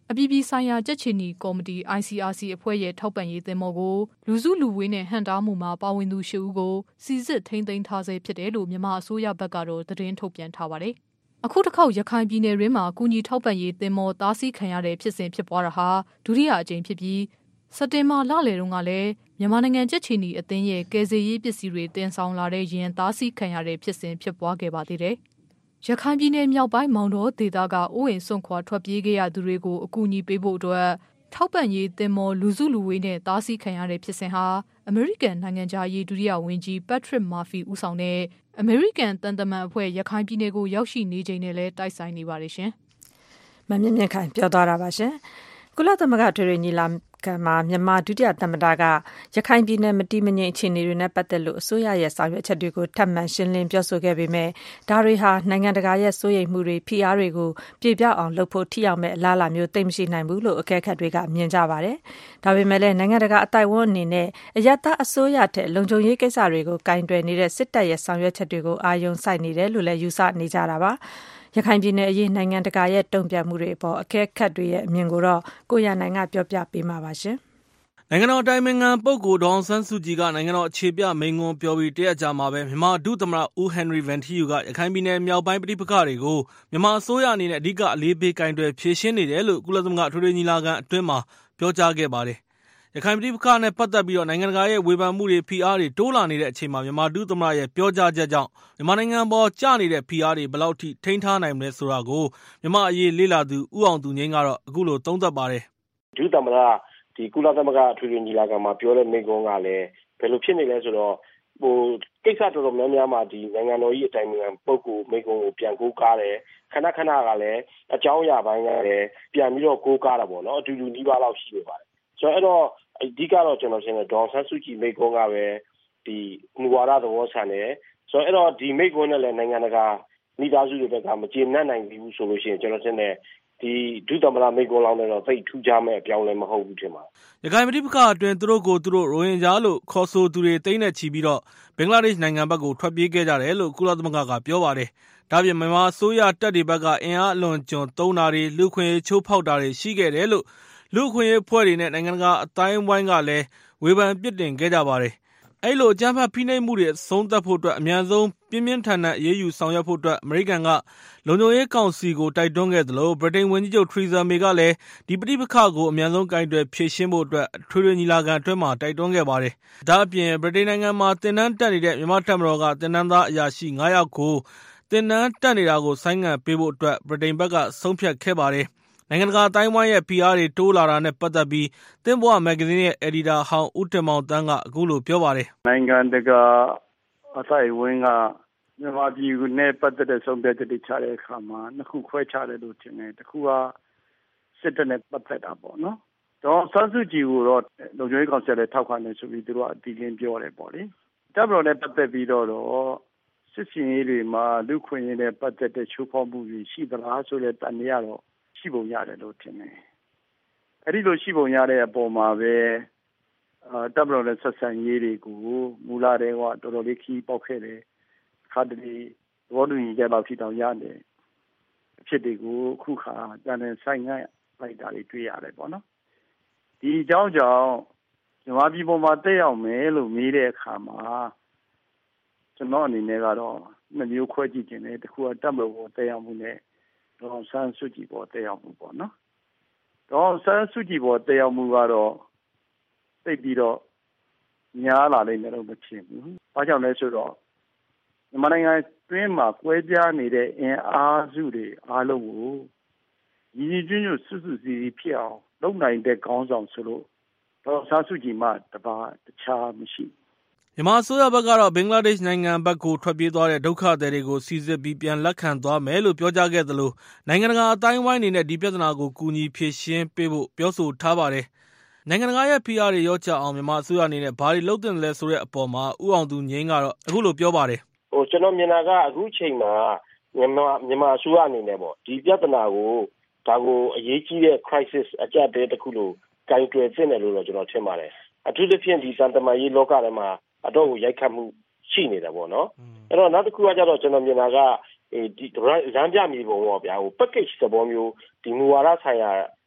အပြည်ပြည်ဆိုင်ရာကြက်ချီနီကော်မတီ I C R C အဖွဲ့ရဲ့ထောက်ပံ့ရေးသင်္ဘောကိုလူစုလူဝေးနဲ့ဟန်တားမှုမှာပါဝင်သူရှစ်ဦးကိုစီစစ်ထိန်းသိမ်းထားဆဲဖြစ်တယ်လို့မြန်မာအစိုးရဘက်ကတော့သတင်းထုတ်ပြန်ထားပါတယ်။အခုတစ်ခေါက်ရခိုင်ပြည်နယ်တွင်းမှာကုညီထောက်ပံ့ရေးသင်္ဘောတားဆီးခံရတဲ့ဖြစ်စဉ်ဖြစ်ပွားတာဟာဒုတိယအကြိမ်ဖြစ်ပြီးစက်တင်ဘာလလယ်တုန်းကလည်းမြန်မာနိုင်ငံကြက်ချီနီအသင်းရဲ့ကယ်ဆယ်ရေးပစ္စည်းတွေတင်ဆောင်လာတဲ့ယာဉ်တားဆီးခံရတဲ့ဖြစ်စဉ်ဖြစ်ပွားခဲ့ပါသေးတယ်။ရခိုင်ပြည်နယ်မြောက်ပိုင်းမောင်တော်ဒေသကအိုးအိမ်စွန့်ခွာထွက်ပြေးခဲ့ရသူတွေကိုအကူအညီပေးဖို့အတွက်ထောက်ပံ့ရေးသင်္ဘောလူစုလူဝေးနဲ့တားဆီးခံရတဲ့ဖြစ်စဉ်ဟာအမေရိကန်နိုင်ငံသားရေးဒုတိယဝန်ကြီး Patrick Murphy ဦးဆောင်တဲ့အမေရိကန်တန်တမန်အဖွဲ့ရခိုင်ပြည်နယ်ကိုရောက်ရှိနေချိန်နဲ့လည်းတိုက်ဆိုင်နေပါတယ်ရှင်။မမြင့်မြင့်ခိုင်ပြောသွားတာပါရှင်။ကုလသမဂ္ဂထွေထွေညီလာခံမှာမြန်မာဒုတိယသမ္မတကရခိုင်ပြည်နယ်မတည်မငြိမ်အခြေအနေတွေနဲ့ပတ်သက်လို့အစိုးရရဲ့ဆောင်ရွက်ချက်တွေကိုထပ်မံရှင်းလင်းပြောဆိုခဲ့ပေမဲ့ဒါတွေဟာနိုင်ငံတကာရဲ့စိုးရိမ်မှုတွေဖိအားတွေကိုပြေပြောက်အောင်လုပ်ဖို့ထိရောက်မဲ့အလားအလာမျိုးသိမ့်မရှိနိုင်ဘူးလို့အကဲခတ်တွေကမြင်ကြပါတယ်။ဒါပေမဲ့လည်းနိုင်ငံတကာအတိုင်းအဝန်အနေနဲ့အယက်သားအစိုးရတဲ့လုံခြုံရေးကိစ္စတွေကိုကင်တွယ်နေတဲ့စစ်တပ်ရဲ့ဆောင်ရွက်ချက်တွေကိုအာရုံစိုက်နေတယ်လို့လည်းယူဆနေကြတာပါ။ရခိုင်ပြည်နယ်အရေးနိုင်ငံတကာရဲ့တုံ့ပြန်မှုတွေအပေါ်အကဲခတ်တွေရဲ့အမြင်ကိုတော့ကိုရနိုင်ကပြောပြပေးမှာပါရှင်။နိုင်ငံတော်အတိုင်ပင်ခံပုဂ္ဂိုလ်ဒေါ်အောင်ဆန်းစုကြည်ကနိုင်ငံတော်အခြေပြမိန့်ခွန်းပြောပြီးတရက်ကြာမှာပဲမြန်မာဒုသမ္မတဦးဟန်နရီဗန်ထီယူကရခိုင်ပြည်နယ်မြောက်ပိုင်းပဋိပက္ခတွေကိုမြန်မာအစိုးရအနေနဲ့အဓိကအလေးပေးကင်တွယ်ဖြေရှင်းနေတယ်လို့ကုလသမဂ္ဂထွေထွေညီလာခံအတွင်းမှာပြောကြားခဲ့ပါတယ်။ရခိုင်ပဋိပက္ခနဲ့ပတ်သက်ပြီးတော့နိုင်ငံတကာရဲ့ဝေဖန်မှုတွေဖိအားတွေတိုးလာနေတဲ့အချိန်မှာမြန်မာဒုသမ္မတရဲ့ပြောကြားချက်ကြောင့်မြန်မာနိုင်ငံပေါ်ကျနေတဲ့ဖိအားတွေဘယ်လောက်ထိထိန်းထားနိုင်မလဲဆိုတာကိုမြန်မာအရေးလေ့လာသူဦးအောင်သူငိမ့်ကတော့အခုလိုသုံးသပ်ပါတယ်။ဒုသမ္မတဒီကုလသမဂ္ဂထွေထွေညီလာခံမှာပြောတဲ့မိန့်ခွန်းကလည်းဘယ်လိုဖြစ်နေလဲဆိုတော့ဟိုကိစ္စတော်တော်များများမှာဒီနိုင်ငံတော်ကြီးအတိုင်းအမြံပုဂ္ဂိုလ်မိန့်ခွန်းကိုပြန်ကိုးကားတယ်ခဏခဏကလည်းအကြောင်းအရာပိုင်းကလည်းပြန်ပြီးတော့ကိုးကားတာပေါ့နော်အတူတူနှီးပါးလောက်ရှိနေပါတယ်ဆိုတော့အဲ့တော့အဓိကတော့ကျွန်တော်ရှင်းတယ်ဒေါ်ဆန်းစုကြည်မိန့်ခွန်းကပဲဒီမူဝါဒသဘောဆန်တယ်ဆိုတော့အဲ့တော့ဒီမိန့်ခွန်းနဲ့လည်းနိုင်ငံတကာမိသားစုတွေဘက်ကမကျေနပ်နိုင်ဘူးဆိုလို့ရှိရင်ကျွန်တော်ရှင်းတယ်ဒီဒုသမ္မတမိန့်ခွန်းလောက်နဲ့တော့သိထူးခြားမဲ့အပြောင်းလဲမဟုတ်ဘူးထင်ပါရခိုင်ပဋိပက္ခအတွင်းသူတို့ကိုသူတို့ရိုဟင်ဂျာလို့ခေါ်ဆိုသူတွေတိမ့်နဲ့ချီပြီးတော့ဘင်္ဂလားဒေ့ရှ်နိုင်ငံဘက်ကိုထွက်ပြေးခဲ့ကြတယ်လို့ကုလသမဂ္ဂကပြောပါတယ်။ဒါပြင်မြန်မာအစိုးရတပ်တွေဘက်ကအင်အားအလွန်ကျွံသုံးတာတွေလူခွင့်ရေးချိုးဖောက်တာတွေရှိခဲ့တယ်လို့လူခွင့်ရေးဖွဲ့တွေနဲ့နိုင်ငံတကာအတိုင်းအဝိုင်းကလည်းဝေဖန်ပြစ်တင်ခဲ့ကြပါတယ်။အဲ့လိုအကြမ်းဖက်ဖိနှိပ်မှုတွေအဆုံးသတ်ဖို့အတွက်အများဆုံးပြင်းပြင်းထန်ထန်အရေးယူဆောင်ရွက်ဖို့အတွက်အမေရိကန်ကလုံခြုံရေးကောင်စီကိုတိုက်တွန်းခဲ့သလိုဗြိတိန်ဝန်ကြီးချုပ်ထရီဇာမေကလည်းဒီပဋိပက္ခကိုအများဆုံးကင်တွယ်ဖြေရှင်းဖို့အတွက်ထွေထွေညီလာခံအတွင်းမှာတိုက်တွန်းခဲ့ပါတယ်။ဒါအပြင်ဗြိတိန်နိုင်ငံမှာတင်နန်းတက်နေတဲ့မြန်မာတပ်မတော်ကတင်နန်းသားအရာရှိငါးယောက်ကိုတင်နန်းတက်နေတာကိုဆိုင်းငံ့ပေးဖို့အတွက်ဗြိတိန်ဘက်ကဆုံးဖြတ်ခဲ့ပါတယ်။နိုင်ငံတကာအတိုင်းအဝိုင်းရဲ့ဖိအားတွေတိုးလာတာနဲ့ပတ်သက်ပြီးသင်းဘွားမဂ္ဂဇင်းရဲ့အယ်ဒီတာဟောင်းဦးတင်မောင်တန်းကအခုလိုပြောပါတယ်။နိုင်ငံတကာအတိုင်းအဝိုင်းကမြန်မာပြည်နဲ့ပတ်သက်တဲ့ဆုံးဖြတ်ချက်တွေချတဲ့အခါမှာနှစ်ခုခွဲခြားတယ်လို့ထင်တယ်။တစ်ခုကစစ်တပ်နဲ့ပတ်သက်တာပေါ့နော်။ဒေါ်ဆန်းစုကြည်ကိုတော့လုံခြုံရေးကောင်စီလည်းထောက်ခံတယ်ဆိုပြီးသူတို့ကအတီးလင်းပြောတယ်ပေါ့လေ။တပ်မတော်နဲ့ပတ်သက်ပြီးတော့စစ်စင်ရေးတွေမှာလူခွင့်ရေးနဲ့ပတ်သက်တဲ့ချိုးဖောက်မှုတွေရှိသလားဆိုတဲ့တန်တရားတော့ရှိပုံရတယ်လို့ထင်တယ်။အဲဒီလိုရှိပုံရတဲ့အပေါ်မှာပဲအာတပ်မတော်နဲ့ဆက်ဆံရေးတွေကိုမူလာတဲ့ကတော်တော်လေးခီးပေါက်ခဲ့တယ်။ခါတည်းသဘောတူညီချက်လောက်ထိတောင်ရတယ်။အဖြစ်တွေကိုခုခါတန်တဲ့ဆိုင်ငတ်လိုက်တာတွေတွေ့ရတယ်ပေါ့နော်။ဒီအကြောင်းကြောင့်မြန်မာပြည်ပေါ်မှာတက်ရောက်မယ်လို့မေးတဲ့အခါမှာကျွန်တော်အနေနဲ့ကတော့နှစ်မျိုးခွဲကြည့်ခြင်းနဲ့တခုကတပ်မတော်ကိုတက်ရောက်မှုနဲ့ဒေါ်ဆန်းစုကြည်ပေါ်တက်ရောက်မှုပေါ့နော်ဒေါ်ဆန်းစုကြည်ပေါ်တက်ရောက်မှုကတော့သိပြီးတော့များလာလိမ့်မယ်လို့မထင်ဘူး။ဘာကြောင့်လဲဆိုတော့မြန်မာနိုင်ငံတွင်းမှာကွဲပြားနေတဲ့အင်အားစုတွေအားလုံးကိုညီညီညွတ်ညွတ်စုစုစည်းစည်းဖြစ်အောင်လုပ်နိုင်တဲ့ခေါင်းဆောင်ဆိုလို့ဒေါ်ဆန်းစုကြည်မှတပါတခြားမရှိဘူးမြန်မာအစိုးရဘက်ကတော့ဘင်္ဂလားဒေ့ရှ်နိုင်ငံဘက်ကိုထွက်ပြေးသွားတဲ့ဒုက္ခသည်တွေကိုစီစစ်ပြီးပြန်လက်ခံသွားမယ်လို့ပြောကြားခဲ့သလိုနိုင်ငံတကာအတိုင်းအဝိုင်းအနေနဲ့ဒီပြဿနာကိုကူညီဖြေရှင်းပေးဖို့ပြောဆိုထားပါတယ်။နိုင်ငံတကာရဲ့ဖိအားတွေရောကြအောင်မြန်မာအစိုးရအနေနဲ့ဘာတွေလုပ်သင့်လဲဆိုတဲ့အပေါ်မှာဦးအောင်သူငိမ့်ကတော့အခုလိုပြောပါတယ်။ဟိုကျွန်တော်မြင်တာကအခုချိန်မှာမြန်မာမြန်မာအစိုးရအနေနဲ့ပေါ့ဒီပြဿနာကိုဒါကိုအရေးကြီးတဲ့ crisis အကြပ်တဲတစ်ခုလိုကင်တွယ်သင့်တယ်လို့တော့ကျွန်တော်ထင်ပါတယ်။အထူးသဖြင့်ဒီစံတမာရေးလောကထဲမှာအတော့ကိုရိုက်ခတ်မှုရှိနေတာပေါ့နော်အဲ့တော့နောက်တစ်ခုကကြတော့ကျွန်တော်မြင်တာကဒီလမ်းပြမြေပုံပေါ့ဗျာဟို package သဘောမျိုးဒီမူဝါဒဆိုင်ရာ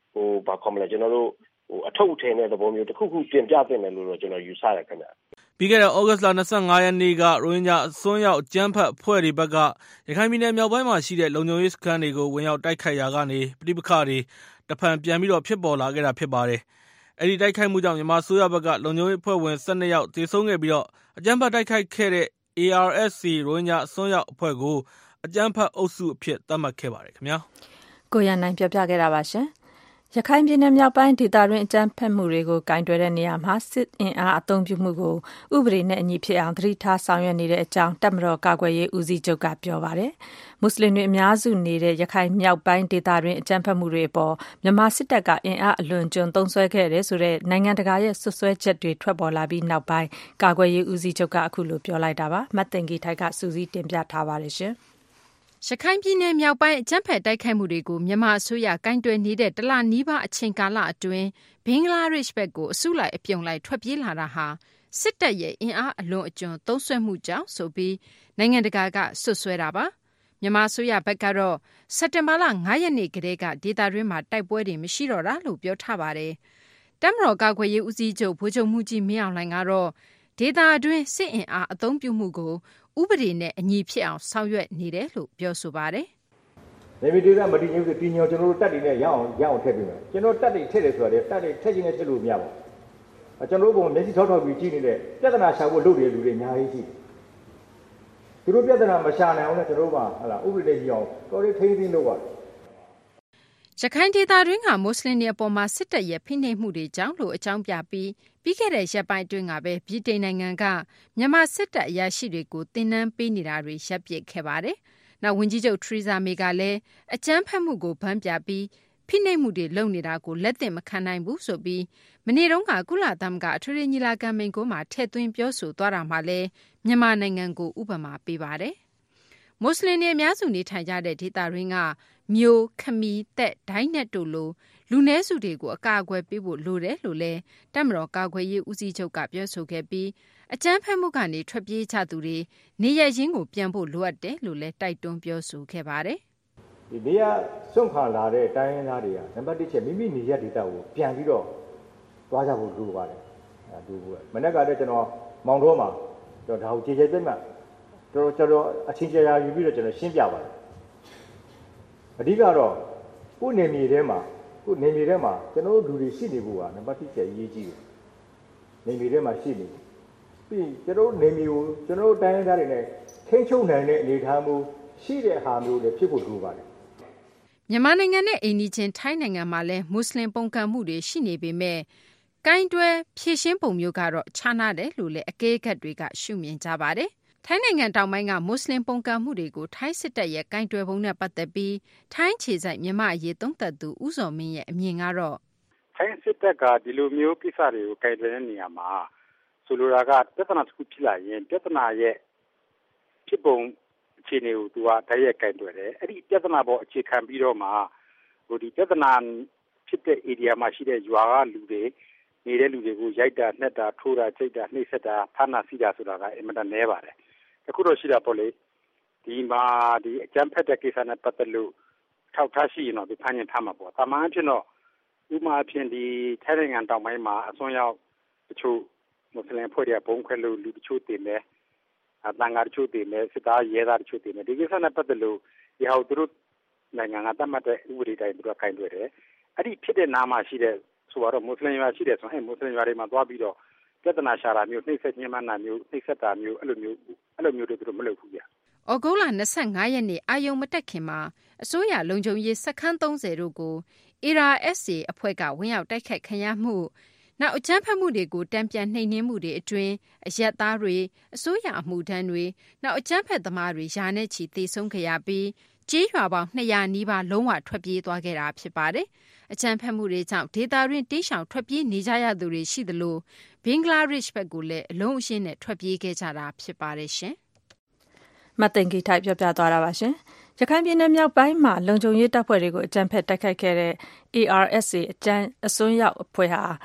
ဟိုဘာခေါ်မလဲကျွန်တော်တို့ဟိုအထုပ်ထင်းတဲ့သဘောမျိုးတစ်ခုခုပြင်ပြသင့်တယ်လို့တော့ကျွန်တော်ယူဆရခင်ဗျာပြီးခဲ့တဲ့ဩဂတ်စ်လ၂၅ရက်နေ့ကရိုဟင်ဂျာအစွန်းရောက်ကျန်းဖတ်ဖွဲ့တွေဘက်ကရခိုင်ပြည်နယ်မြောက်ပိုင်းမှာရှိတဲ့လုံခြုံရေးစခန်းတွေကိုဝင်ရောက်တိုက်ခိုက်ရာကနေပဋိပက္ခတွေတဖန်ပြန်ပြီးတော့ဖြစ်ပေါ်လာခဲ့တာဖြစ်ပါတယ်။အဲဒီတိုက်ခိုက်မှုကြောင့်မြန်မာအစိုးရဘက်ကလုံခြုံရေးအဖွဲ့ဝင်၁၂ယောက်သေဆုံးခဲ့ပြီးတော့အကြမ်းဖက်တိုက်ခိုက်ခဲ့တဲ့ A R S C ရိုဟင်ဂျာအစွန်းရောက်အဖွဲ့ကိုအကြမ်းဖက်အုပ်စုအဖြစ်သတ်မှတ်ခဲ့ပါတယ်ခင်ဗျာ။ကိုရန်နိုင်ပြောပြခဲ့တာပါရှင်။ရခိုင်ပြည်နယ်မြောက်ပိုင်းဒေသတွင်းအကြမ်းဖက်မှုတွေကိုကင်တွယ်တဲ့နေရာမှာစစ်အင်အားအသုံးပြုမှုကိုဥပဒေနဲ့အညီဖြစ်အောင်သတိထားဆောင်ရွက်နေတဲ့အကြောင်းတပ်မတော်ကာကွယ်ရေးဦးစီးချုပ်ကပြောပါတယ်။မွတ်စလင်တွေအများစုနေတဲ့ရခိုင်မြောက်ပိုင်းဒေသတွင်းအကြမ်းဖက်မှုတွေအပေါ်မြန်မာစစ်တပ်ကအင်အားအလွန်ကျွံသုံးစွဲခဲ့တယ်ဆိုတဲ့နိုင်ငံတကာရဲ့ဆွဆွဲချက်တွေထွက်ပေါ်လာပြီးနောက်ပိုင်းကာကွယ်ရေးဦးစီးချုပ်ကအခုလိုပြောလိုက်တာပါ။မတ်တင်ဂီထိုက်ကစူးစီးတင်ပြထားပါတယ်ရှင်။ရခိုင်ပြည်နယ်မြောက်ပိုင်းအကြမ်းဖက်တိုက်ခိုက်မှုတွေကိုမြန်မာအစိုးရကင်တွယ်နေတဲ့တလနီးပါးအချိန်ကာလအတွင်းဘင်္ဂလားဒေ့ရှ်ဘက်ကိုအစုလိုက်အပြုံလိုက်ထွက်ပြေးလာတာဟာစစ်တပ်ရဲ့အင်အားအလွန်အကျွံသုံးစွဲမှုကြောင့်ဆိုပြီးနိုင်ငံတကာကဆွဆွဲတာပါမြန်မာအစိုးရဘက်ကတော့စက်တင်ဘာလ၅ရက်နေ့ကတည်းကဒေသတွင်းမှာတိုက်ပွဲတွေမရှိတော့တာလို့ပြောထားပါတယ်တပ်မတော်ကာကွယ်ရေးဦးစီးချုပ်ဗိုလ်ချုပ်မှုကြီးမင်းအောင်လှိုင်ကတော့ဒေသအတွင်းစစ်အင်အားအသုံးပြုမှုကိုဥပဒေနဲ့အညီဖြစ်အောင်ဆောင်ရွက်နေတယ်လို့ပြောဆိုပါတယ်။နေပြည်တော်ကမတည်ငြိမ်ဆိုတည်ငြိမ်ကျွန်တော်တို့တက်တွေနဲ့ရအောင်ရအောင်ထည့်ပေးမယ်။ကျွန်တော်တက်တွေထည့်တယ်ဆိုတော့တက်တွေထည့်ခြင်းနဲ့ထည့်လို့မရပါဘူး။ကျွန်တော်တို့ကမျက်စိထောက်ထောက်ပြီးကြည့်နေတဲ့ပြဿနာရှာဖို့လုပ်နေတဲ့လူတွေအများကြီးရှိတယ်။သူတို့ပြဿနာမရှာနိုင်အောင်လည်းကျွန်တော်တို့ကဟလာဥပဒေနဲ့ကြီးအောင်တော်တော်ထိန်းသိမ်းလုပ်ရတယ်။ရခိုင်ဒေသတွင်းကမွတ်စလင်တွေအပေါ်မှာစစ်တပ်ရဲ့ဖိနှိပ်မှုတွေကြောင့်လို့အကြောင်းပြပြီးပြီးခဲ့တဲ့ရက်ပိုင်းအတွင်းကပဲဗြိတိန်နိုင်ငံကမြန်မာစစ်တပ်အရာရှိတွေကိုတင်နန်းပေးနေတာတွေရပ်ပစ်ခဲ့ပါတယ်။နောက်ဝန်ကြီးချုပ်ထရီဇာမေကလည်းအကြမ်းဖက်မှုကိုဗန်းပြပြီးဖိနှိပ်မှုတွေလုပ်နေတာကိုလက်သင့်မခံနိုင်ဘူးဆိုပြီးမနေ့တုန်းကကုလသမဂ္ဂအထွေထွေညီလာခံမိန့်ခွန်းမှာထည့်သွင်းပြောဆိုသွားတာမှလည်းမြန်မာနိုင်ငံကိုဥပမာပေးပါတယ်။မွတ်စလင်တွေအများစုနေထိုင်ကြတဲ့ဒေသတွင်းကမျိုးခမီသက်ဒိုင်းနက်တို့လိုလူနည်းစုတွေကိုအကာအကွယ်ပေးဖို့လိုတယ်လို့လည်းတပ်မတော်ကာကွယ်ရေးဦးစီးချုပ်ကပြောဆိုခဲ့ပြီးအကြမ်းဖက်မှုကနေထွက်ပြေးကြသူတွေနေရရင်းကိုပြန်ဖို့လိုအပ်တယ်လို့လည်းတိုက်တွန်းပြောဆိုခဲ့ပါတယ်။ဒီနေရာစွန့်ခါလာတဲ့တိုင်းရင်းသားတွေကနံပါတ်တစ်ချက်မိမိနေရဒေသကိုပြန်ပြီးတော့သွားကြဖို့လိုပါတယ်။အဲလိုမနေ့ကတည်းကကျွန်တော်မောင်တော်မှာကျွန်တော်ဒါကိုကြေကြေပြတ်မှတော်တော်ကျွန်တော်အချင်းချင်းရာယူပြီးတော့ကျွန်တော်ရှင်းပြပါတယ်။အဓိကတော့ကိုယ်နေမြေထဲမှာကိုယ်နေမြေထဲမှာကျွန်တော်တို့လူတွေရှိနေဖို့ကနံပါတ်တစ်ချက်အရေးကြီးတယ်။နေမြေထဲမှာရှိနေပြီးကျွန်တော်တို့နေမြေကိုကျွန်တော်တို့တိုင်းရင်းသားတွေနဲ့ထိန်းချုပ်နိုင်တဲ့အနေအထားမျိုးရှိတဲ့ဟာမျိုးတွေဖြစ်ဖို့လိုပါတယ်။မြန်မာနိုင်ငံနဲ့အိန္ဒိချင်းထိုင်းနိုင်ငံမှာလည်းမွတ်စလင်ပုံကံမှုတွေရှိနေပေမဲ့ကိုင်းတွဲဖြည့်ရှင်းပုံမျိုးကတော့ခြားနားတယ်လို့လည်းအကဲခတ်တွေကရှုမြင်ကြပါတယ်။ထိုင်းနိုင်ငံတောင်ပိုင်းကမွတ်စလင်ပုံကံမှုတွေကိုထိုင်းစစ်တပ်ရဲ့ကိုင်းတွဲပုံနဲ့ပတ်သက်ပြီးထိုင်းခြေစိုက်မြန်မာအရေးသုံးသပ်သူဦးစောမင်းရဲ့အမြင်ကတော့ထိုင်းစစ်တပ်ကဒီလိုမျိုးကိစ္စတွေကိုကိုင်တွယ်တဲ့နေရာမှာဆိုလိုတာကပြဿနာတစ်ခုဖြစ်လာရင်ပြဿနာရဲ့ဖြစ်ပုံအခြေအနေကိုသူကတိုက်ရိုက်ကိုင်တွယ်တယ်အဲ့ဒီပြဿနာပေါ်အခြေခံပြီးတော့မှဟိုဒီပြဿနာဖြစ်တဲ့ area မှာရှိတဲ့ရွာကလူတွေနေတဲ့လူတွေကိုရိုက်တာနှက်တာထိုးတာကြိတ်တာနှိပ်စက်တာဖမ်းတာဆီးတာဆိုတာကအင်မတန်နည်းပါတယ်အခုတော့ရှိတာပေါ့လေဒီမှာဒီအကြမ်းဖက်တဲ့ကိစ္စနဲ့ပတ်သက်လို့ထောက်ထားရှိရင်တော့ဒီဖမ်းရင်ဖမ်းမှာပေါ့။တာမန်အဖြစ်တော့ဥပမာအဖြစ်ဒီထိုင်းနိုင်ငံတောင်ပိုင်းမှာအစွန်းရောက်တချို့မွတ်စလင်ဖွဲ့တွေကဘုံခွဲလို့လူတချို့တင်တယ်။အတန်ဃာတချို့တင်တယ်စစ်သားရဲသားတချို့တင်တယ်ဒီကိစ္စနဲ့ပတ်သက်လို့ဒီဟာသူတို့နိုင်ငံကတတ်မှတ်တဲ့ဥပဒေတိုင်းသူတို့ခိုင်းတွေ့တယ်။အဲ့ဒီဖြစ်တဲ့နားမှာရှိတဲ့ဆိုတော့မွတ်စလင်ရွာရှိတယ်ဆိုရင်မွတ်စလင်ရွာတွေမှာသွားပြီးတော့ပြဿနာရှာတာမျိုးနှိပ်စက်ညှဉ်းပန်းတာမျိုးနှိပ်စက်တာမျိုးအဲ့လိုမျိုးအဲ့လိုမျိုးတွေသူတို့မလုပ်ဘူးဗျ။ဩဂုတ်လ၂၅ရက်နေ့အာယုံမတက်ခင်မှာအစိုးရလုံခြုံရေးစခန်းသုံးဆယ်တို့ကို A R S A အဖွဲ့ကဝင်ရောက်တိုက်ခိုက်ခံရမှုနောက်အကြမ်းဖက်မှုတွေကိုတံပြန်နှိမ်နင်းမှုတွေအတွင်းအရက်သားတွေအစိုးရအမှုထမ်းတွေနောက်အကြမ်းဖက်သမားတွေယာနဲ့ချီသေဆုံးခဲ့ရပြီးကြေးရွာပေါင်း၂၀၀နီးပါးလုံးဝထွက်ပြေးသွားခဲ့တာဖြစ်ပါတယ်။အကြမ်းဖက်မှုတွေကြောင့်ဒေသတွင်းတင်းရှောင်ထွက်ပြေးနေကြရသူတွေရှိသလိုဘင်္ဂလားဒေ့ရှ်ဘက်ကိုလည်းအလုံးအရှင်းနဲ့ထွက်ပြေးခဲ့ကြတာဖြစ်ပါတယ်ရှင်။မတ်တင်ဂီထိုက်ပြောပြသွားတာပါရှင်။ရခိုင်ပြည်နယ်မြောက်ပိုင်းမှာလုံခြုံရေးတပ်ဖွဲ့တွေကိုအကြမ်းဖက်တိုက်ခိုက်ခဲ့တဲ့ A R S A အကြမ်းအစွန်းရောက်အဖွဲ့ဟာ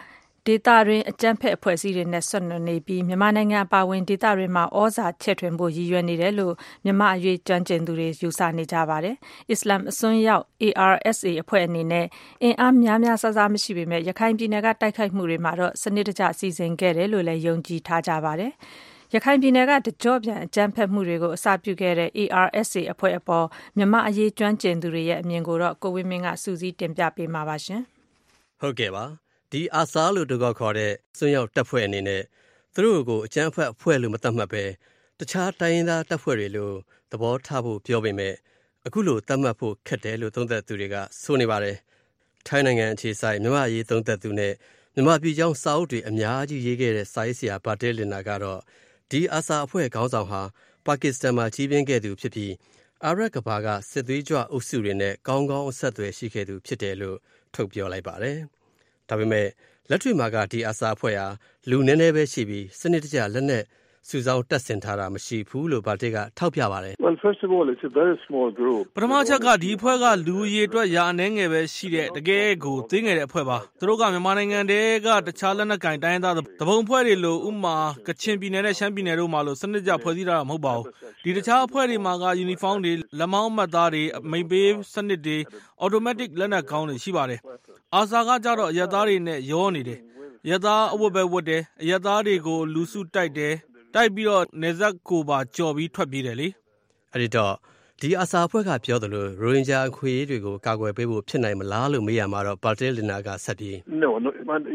ဒေသတွင်းအကြမ်းဖက်အဖွဲ့အစည်းတွေနဲ့ဆက်နွယ်နေပြီးမြန်မာနိုင်ငံအပါအဝင်ဒေသတွေမှာဩဇာချဲ့ထွင်ဖို့ရည်ရွယ်နေတယ်လို့မြန်မာအရေးကျွမ်းကျင်သူတွေယူဆနေကြပါတယ်။အစ္စလာမ်အစွန်းရောက် A R S A အဖွဲ့အနေနဲ့အင်အားများများဆဆမရှိပေမဲ့ရခိုင်ပြည်နယ်ကတိုက်ခိုက်မှုတွေမှာတော့စနစ်တကျစီစဉ်ခဲ့တယ်လို့လည်းယုံကြည်ထားကြပါတယ်။ရခိုင်ပြည်နယ်ကတကြော့ပြန်အကြမ်းဖက်မှုတွေကိုအစပြုခဲ့တဲ့ A R S A အဖွဲ့အပေါ်မြန်မာအရေးကျွမ်းကျင်သူတွေရဲ့အမြင်ကိုတော့ကိုဝင်းမင်းကစူးစီးတင်ပြပေးမှာပါရှင်။ဟုတ်ကဲ့ပါ။ဒီအာဆာလို့တကောခေါ်တဲ့စွန်းရောက်တပ်ဖွဲ့အနေနဲ့သူတို့ကိုအကြမ်းဖက်အဖွဲ့လို့မသတ်မှတ်ပဲတခြားတိုင်းရင်းသားတပ်ဖွဲ့တွေလို့သဘောထားဖို့ပြောပေမဲ့အခုလိုသတ်မှတ်ဖို့ခက်တယ်လို့သုံးသပ်သူတွေကဆိုနေပါတယ်။ထိုင်းနိုင်ငံအခြေစိုက်မြန်မာအရေးသုံးသပ်သူနဲ့မြန်မာပြည်ကြောင်းစာအုပ်တွေအများကြီးရေးခဲ့တဲ့စာရေးဆရာဘာတဲလင်နာကတော့ဒီအာဆာအဖွဲ့ခေါင်းဆောင်ဟာပါကစ္စတန်မှာကြီးပြင်းခဲ့သူဖြစ်ပြီးအာရက်ကဘာကစစ်သွေးကြွအုပ်စုတွေနဲ့ကောင်းကောင်းအဆက်အသွယ်ရှိခဲ့သူဖြစ်တယ်လို့ထုတ်ပြောလိုက်ပါတယ်။ဒါပေမဲ့လက်တွေ့မှာကဒီအာဆာအဖွဲ့ဟာလူနည်းနည်းပဲရှိပြီးစနစ်တကျလက်နက်စုဆောင်းတပ်ဆင်ထားတာမရှိဘူးလို့ဘာတဲကထောက်ပြပါတယ်။ Well, first of all, it's a very small group. ပထမချက်ကဒီအဖွဲ့ကလူအရေးအတွက်ရာအနှဲငယ်ပဲရှိတဲ့တကယ်ကိုသိငယ်တဲ့အဖွဲ့ပါ။သူတို့ကမြန်မာနိုင်ငံတည်းကတခြားလက်နက်ကင်တိုင်းသားတပုံအဖွဲ့တွေလိုဥမာကချင်ပြည်နယ်နဲ့ရှမ်းပြည်နယ်တို့မှာလို့စနစ်ကျဖွဲ့စည်းထားတာမဟုတ်ပါဘူး။ဒီတခြားအဖွဲ့တွေမှာကယူနီဖောင်းတွေလက်မောင်းအမှတ်သားတွေအမိန်ပေးစနစ်တွေအော်တိုမက်တစ်လက်နက်ကောင်းတွေရှိပါတယ်။အာဆာကကြတော့အရက်သားတွေနဲ့ရောနေတယ်။ရက်သားအဝတ်ပဲဝတ်တယ်။အရက်သားတွေကိုလူစုတိုက်တယ်တိုက်ပြီးတော့နေဇက်ကိုပါကြော်ပြီးထွက်ပြေးတယ်လေအဲ့ဒီတော့ဒီအာဆာအဖွဲ့ကပြောသလိုရိုဟင်ဂျာအခွင့်အရေးတွေကိုကာကွယ်ပေးဖို့ဖြစ်နိုင်မလားလို့မေးရမှာတော့ပါတဲလင်နာကဆက်ပြီး No, no,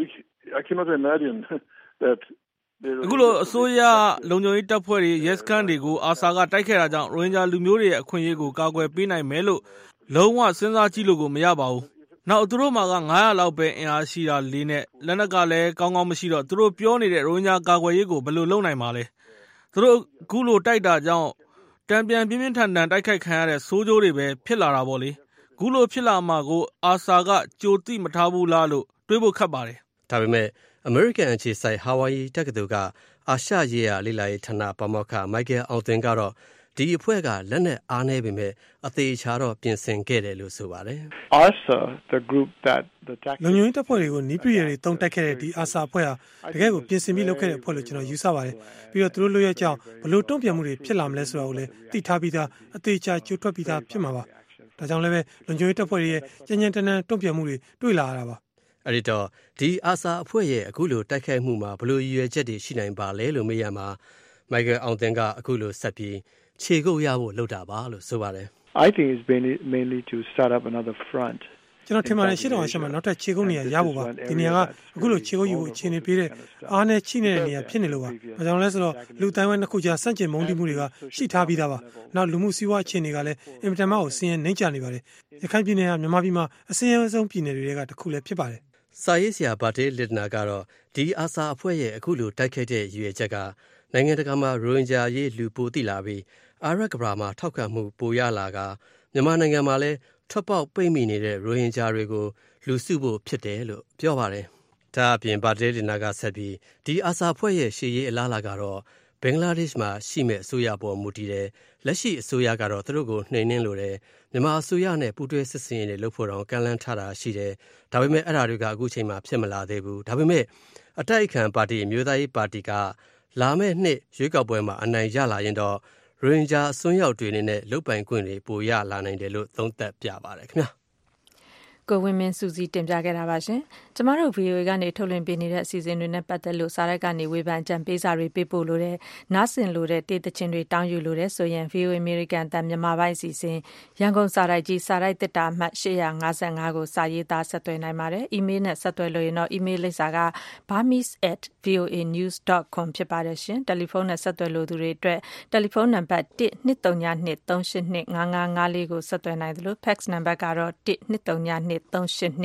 I cannot imagine that အခုလိုအစိုးရလုံခြုံရေးတပ်ဖွဲ့တွေရဲစခန်းတွေကိုအာဆာကတိုက်ခဲ့တာကြောင့်ရိုဟင်ဂျာလူမျိုးတွေရဲ့အခွင့်အရေးကိုကာကွယ်ပေးနိုင်မယ်လို့လုံးဝစဉ်းစားကြည့်လို့ကိုမရပါဘူးနောက်သူတို့မှာကငါးရာလောက်ပဲအင်အားရှိတာလေးနဲ့လက်နက်ကလည်းကောင်းကောင်းမရှိတော့သူတို့ပြောနေတဲ့ရိုဟင်ဂျာကာကွယ်ရေးကိုဘယ်လိုလုပ်နိုင်မှာလဲသူတို့အခုလိုတိုက်တာကြောင့်တံပြန်ပြင်းပြင်းထန်ထန်တိုက်ခိုက်ခံရတဲ့ဆိုးကျိုးတွေပဲဖြစ်လာတာပေါ့လေအခုလိုဖြစ်လာမှာကိုအာဆာကကြိုသိမထားဘူးလားလို့တွေးဖို့ခက်ပါတယ်ဒါပေမဲ့အမေရိကန်အခြေစိုက်ဟာဝိုင်ယီတက္ကသိုလ်ကအာရှရေးရာလေ့လာရေးဌာနပါမောက္ခမိုက်ကယ်အောင်သွင်ကတော့ဒီအဖွဲ့ကလက်နက်အားနည်းပေမဲ့အသေးချာတော့ပြင်ဆင်ခဲ့တယ်လို့ဆိုပါတယ် A R S A the group that the လုံခြုံရေးတပ်ဖွဲ့တွေကိုနီးပြည့်တွေတုံးတက်ခဲ့တဲ့ဒီအာဆာအဖွဲ့ဟာတကယ်ကိုပြင်ဆင်ပြီးလုပ်ခဲ့တဲ့အဖွဲ့လို့ကျွန်တော်ယူဆပါတယ်ပြီးတော့သူတို့လုပ်ရကြောင်းဘလို့တုံ့ပြန်မှုတွေဖြစ်လာမလဲဆိုတာကိုလည်းသိထားပြီးသားအသေးချာကြိုးထွက်ပြီးသားဖြစ်မှာပါဒါကြောင့်လည်းပဲလုံခြုံရေးတပ်ဖွဲ့တွေရဲ့ကြမ်းကြမ်းတမ်းတမ်းတုံ့ပြန်မှုတွေတွေ့လာရတာပါအဲ့ဒီတော့ဒီအာဆာအဖွဲ့ရဲ့အခုလိုတိုက်ခိုက်မှုမှာဘလို့ရည်ရွယ်ချက်တွေရှိနိုင်ပါလဲလို့မေးရမှာမိုက်ကယ်အောင်တင်ကအခုလိုဆက်ပြီးခြေကုပ်ရဖို့လုပ်တာပါလို့ဆိုပါတယ် I think it's mainly mainly to start up another front ကျွန်တော်ထင်ပါတယ်ရှစ်တောင်အရှက်မှာနောက်ထပ်ခြေကုပ်နေရရဖို့ပါဒီနေရာကအခုလိုခြေကုပ်ယူဖို့အခြေအနေပေးတဲ့အားနဲ့ချိနေတဲ့နေရာဖြစ်နေလို့ပါအကြောင်းလဲဆိုတော့လူတိုင်းဝိုင်းတစ်ခုကြားစန့်ကျင်မုန်းတီးမှုတွေကရှိထားပြီးသားပါနောက်လူမှုစီးပွားအခြေအနေကလည်းအင်မတန်မှကိုဆင်းရဲနှိမ့်ချနေပါတယ်ရခိုင်ပြည်နယ်ကမြန်မာပြည်မှာအဆင်းရဲဆုံးပြည်နယ်တွေကတစ်ခုလည်းဖြစ်ပါတယ်စာရေးဆရာဘာတေးလစ်နာကတော့ဒီအာဆာအဖွဲ့ရဲ့အခုလိုတိုက်ခိုက်တဲ့ရည်ရွယ်ချက်ကနိုင်ငံတကာမှာရိုဟင်ဂျာရေးလူပိုသိလာပြီးအာရက်ကဘာမှာထောက်ခံမှုပိုရလာကမြန်မာနိုင်ငံမှာလည်းထွက်ပေါက်ပိတ်မိနေတဲ့ရိုဟင်ဂျာတွေကိုလူစုဖို့ဖြစ်တယ်လို့ပြောပါတယ်။ဒါအပြင်ဘာတေးလင်နာကဆက်ပြီးဒီအာဆာဖွဲ့ရဲ့ရှေ့ရေးအလားအလာကတော့ဘင်္ဂလားဒေ့ရှ်မှာရှိမဲ့အစိုးရပေါ်မူတည်တယ်။လက်ရှိအစိုးရကတော့သူတို့ကိုနှိမ်နှင်းလိုတယ်။မြန်မာအစိုးရနဲ့ပူးတွဲစစ်ဆင်ရေးတွေလုပ်ဖို့တော့ကန့်လန့်ထားတာရှိတယ်။ဒါပေမဲ့အဲ့ဒါတွေကအခုချိန်မှာဖြစ်မလာသေးဘူး။ဒါပေမဲ့အတိုက်အခံပါတီမျိုးသားရေးပါတီကလာမယ့်နှစ်ရွေးကောက်ပွဲမှာအနိုင်ရလာရင်တော့ရိုဟင်ဂျာအစွန်းရောက်တွေအနေနဲ့လုပ်ပိုင်ခွင့်တွေပိုရလာနိုင်တယ်လို့သုံးသပ်ပြပါတယ်ခင်ဗျာကိုဝင်းမင်းစူးစီးတင်ပြခဲ့တာပါရှင်။ကျမတို့ ဗီအိုအေ ကနေထုတ်လွှင့်ပေးနေတဲ့အစီအစဉ်တွေနဲ့ပတ်သက်လို့စာရိုက်ကနေဝေဖန်ကြံပေးစာတွေပေးပို့လို့တဲ့နားဆင်လို့တဲ့တေးသချင်းတွေတောင်းယူလို့တဲ့ဆိုရင် ဗီအိုအေ American တန်မြန်မာပိုင်းအစီအစဉ်ရန်ကုန်စာရိုက်ကြီးစာရိုက်တစ်တာအမှတ်eight five fiveကိုစာရေးသားဆက်သွယ်နိုင်ပါတယ်။ email နဲ့ဆက်သွယ်လို့ရင်တော့ email လိပ်စာက burmese at voa news dot com ဖြစ်ပါတယ်ရှင်။တယ်လီဖုန်းနဲ့ဆက်သွယ်လို့သူတွေအတွက်တယ်လီဖုန်းနံပါတ်one two two two three eight two five five fiveကိုဆက်သွယ်နိုင်တယ်လို့ fax နံပါတ်ကတော့one two two two two eight two five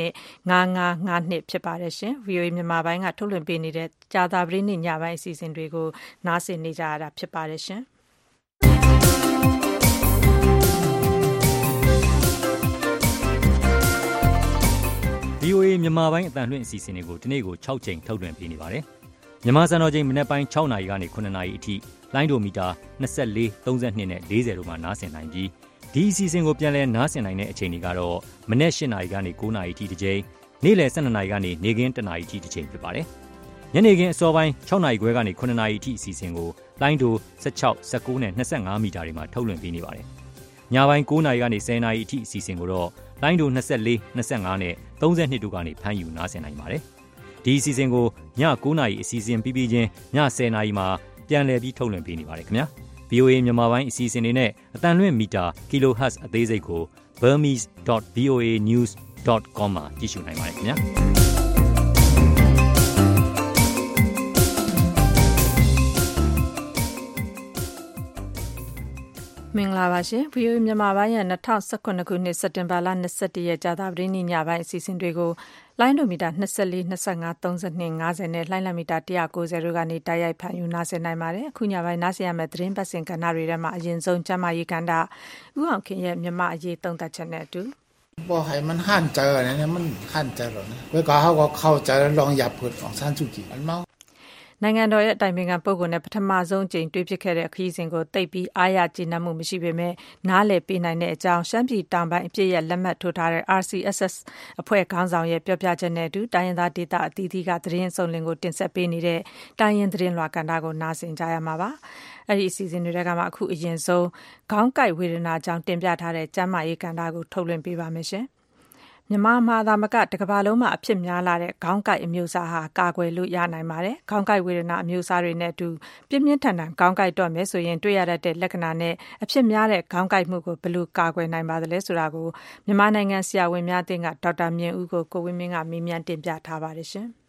five twoဖြစ်ပါတယ်ရှင်။ ဗီအိုအေ မြန်မာပိုင်းကထုတ်လွှင့်ပေးနေတဲ့ကြာသပတေးနေ့ညပိုင်းအစီအစဉ်တွေကိုနားဆင်နေကြရတာဖြစ်ပါတယ်ရှင်။ဗီအိုအေ မြန်မာပိုင်းအသံလွှင့်အစီအစဉ်တွေကိုဒီနေ့ကိုsixချိန်ထုတ်လွှင့်ပေးနေပါတယ်။မြန်မာစံတော်ချိန်မနက်ပိုင်းsixနာရီကနေsevenနာရီအထိလိုင်းဒိုမီတာtwenty-four, thirty-twoနဲ့fortyတို့မှာနားဆင်နိုင်ပြီးဒီအစီအစဉ်ကိုပြန်လည်နားဆင်နိုင်တဲ့အချိန်တွေကတော့မနက်eightနာရီကနေnineနာရီအထိတစ်ကြိမ်ညနေ့လယ် ၁၂ နာရီကနေနေ့ခင်း တစ်နာရီအထိတစ်ချိန်ဖြစ်ပါတယ်။ညနေခင်းအစောပိုင်း ၆ နာရီခွဲကနေ ခုနှစ်နာရီအထိအစီအစဉ်ကိုလိုင်းတို ၁၆, ၁၉နဲ့ ၂၅ မီတာတွေမှာထုတ်လွှင့်ပေးနေပါတယ်။ညပိုင်း ၉ နာရီကနေ ၁၀ နာရီအထိအစီအစဉ်ကိုတော့လိုင်းတို ၂၄, ၂၅နဲ့ ၃၂တို့ကနေဖမ်းယူနားဆင်နိုင်ပါတယ်။ဒီအစီအစဉ်ကိုည ၉ နာရီအစီအစဉ်ပြီးပြီးချင်းည ၁၀ နာရီမှာပြန်လည်ပြီးထုတ်လွှင့်ပေးနေပါတယ်ခင်ဗျာ။ဗွီအိုအေ မြန်မာပိုင်းအစီအစဉ်တွေနဲ့အတန်လွင့်မီတာ kilohertz အသေးစိတ်ကို burmese dot v o a news dot com မှာကြည့်ရှုနိုင်ပါတယ်ခင်ဗျာမင်္ဂလာပါရှင် ဗွီအိုအေ မြန်မာပိုင်းရဲ့၂၀၁၇ခုနှစ်စက်တင်ဘာလ၂၁ရက်ကြာသပတေးနေ့ညပိုင်းအစီအစဉ်တွေကိုလိုင်းဒိုမီတာ၂၄, ၂၅, ၃၂, ၅၀နဲ့လိုင်းလံမီတာ၁၉၀တို့ကနေတိုက်ရိုက်ဖမ်းယူနားဆင်နိုင်ပါတယ်။အခုညပိုင်းနားဆင်ရမယ့်သတင်းပတ်စဉ်ကဏ္ဍတွေထဲမှာအရင်ဆုံးကျန်းမာရေးကဏ္ဍဦးအောင်ခင်ရဲ့မြန်မာအရေးသုံးသပ်ချက်နဲ့အတူบ่ให้มันหั่นเจอเนี่ยมันหั่นเจอแล้วนะเว้ยก็เฮาก็เข้าใจลองหยับพุ่นของซันซูกิมันเมาနိုင်ငံတော်ရဲ့အတိုင်ပင်ခံပုဂ္ဂိုလ်နဲ့ပထမဆုံးကြိမ်တွေ့ဖြစ်ခဲ့တဲ့ခရီးစဉ်ကိုတိတ်ပြီးအားရကျေနပ်မှုမရှိပေမဲ့နားလည်ပေးနိုင်တဲ့အကြောင်းရှမ်းပြည်တောင်ပိုင်းအပြည့်ရဲ့လက်မှတ်ထိုးထားတဲ့ R C S S အဖွဲ့ခေါင်းဆောင်ရဲ့ပြောပြချက်နဲ့အတူတိုင်းရင်းသားဒေသအသီးသီးကသတင်းစုံလင်ကိုတင်ဆက်ပေးနေတဲ့တိုင်းရင်းသတင်းလွှာကဏ္ဍကိုနားဆင်ကြရမှာပါ။အဲ့ဒီအစီအစဉ်တွေကမှအခုအရင်ဆုံးခေါင်းကိုက်ဝေဒနာကြောင့်တင်ပြထားတဲ့ကျန်းမာရေးကဏ္ဍကိုထုတ်လွှင့်ပေးပါမယ်ရှင်။မြန်မာမှာသာမကတကမ္ဘာလုံးမှာအဖြစ်များလာတဲ့ခေါင်းကိုက်အမျိုးအစားဟာကာကွယ်လို့ရနိုင်ပါတယ်။ခေါင်းကိုက်ဝေဒနာအမျိုးအစားတွေနဲ့အတူပြင်းပြင်းထန်ထန်ခေါင်းကိုက်တော့မယ်ဆိုရင်တွေ့ရတဲ့လက္ခဏာနဲ့အဖြစ်များတဲ့ခေါင်းကိုက်မှုကိုဘယ်လိုကာကွယ်နိုင်ပါသလဲဆိုတာကိုမြန်မာနိုင်ငံဆရာဝန်များအသင်းကဒေါက်တာမြင့်ဦးကိုကိုဝင်းမင်းကမေးမြန်းတင်ပြထားပါတယ်ရှင်။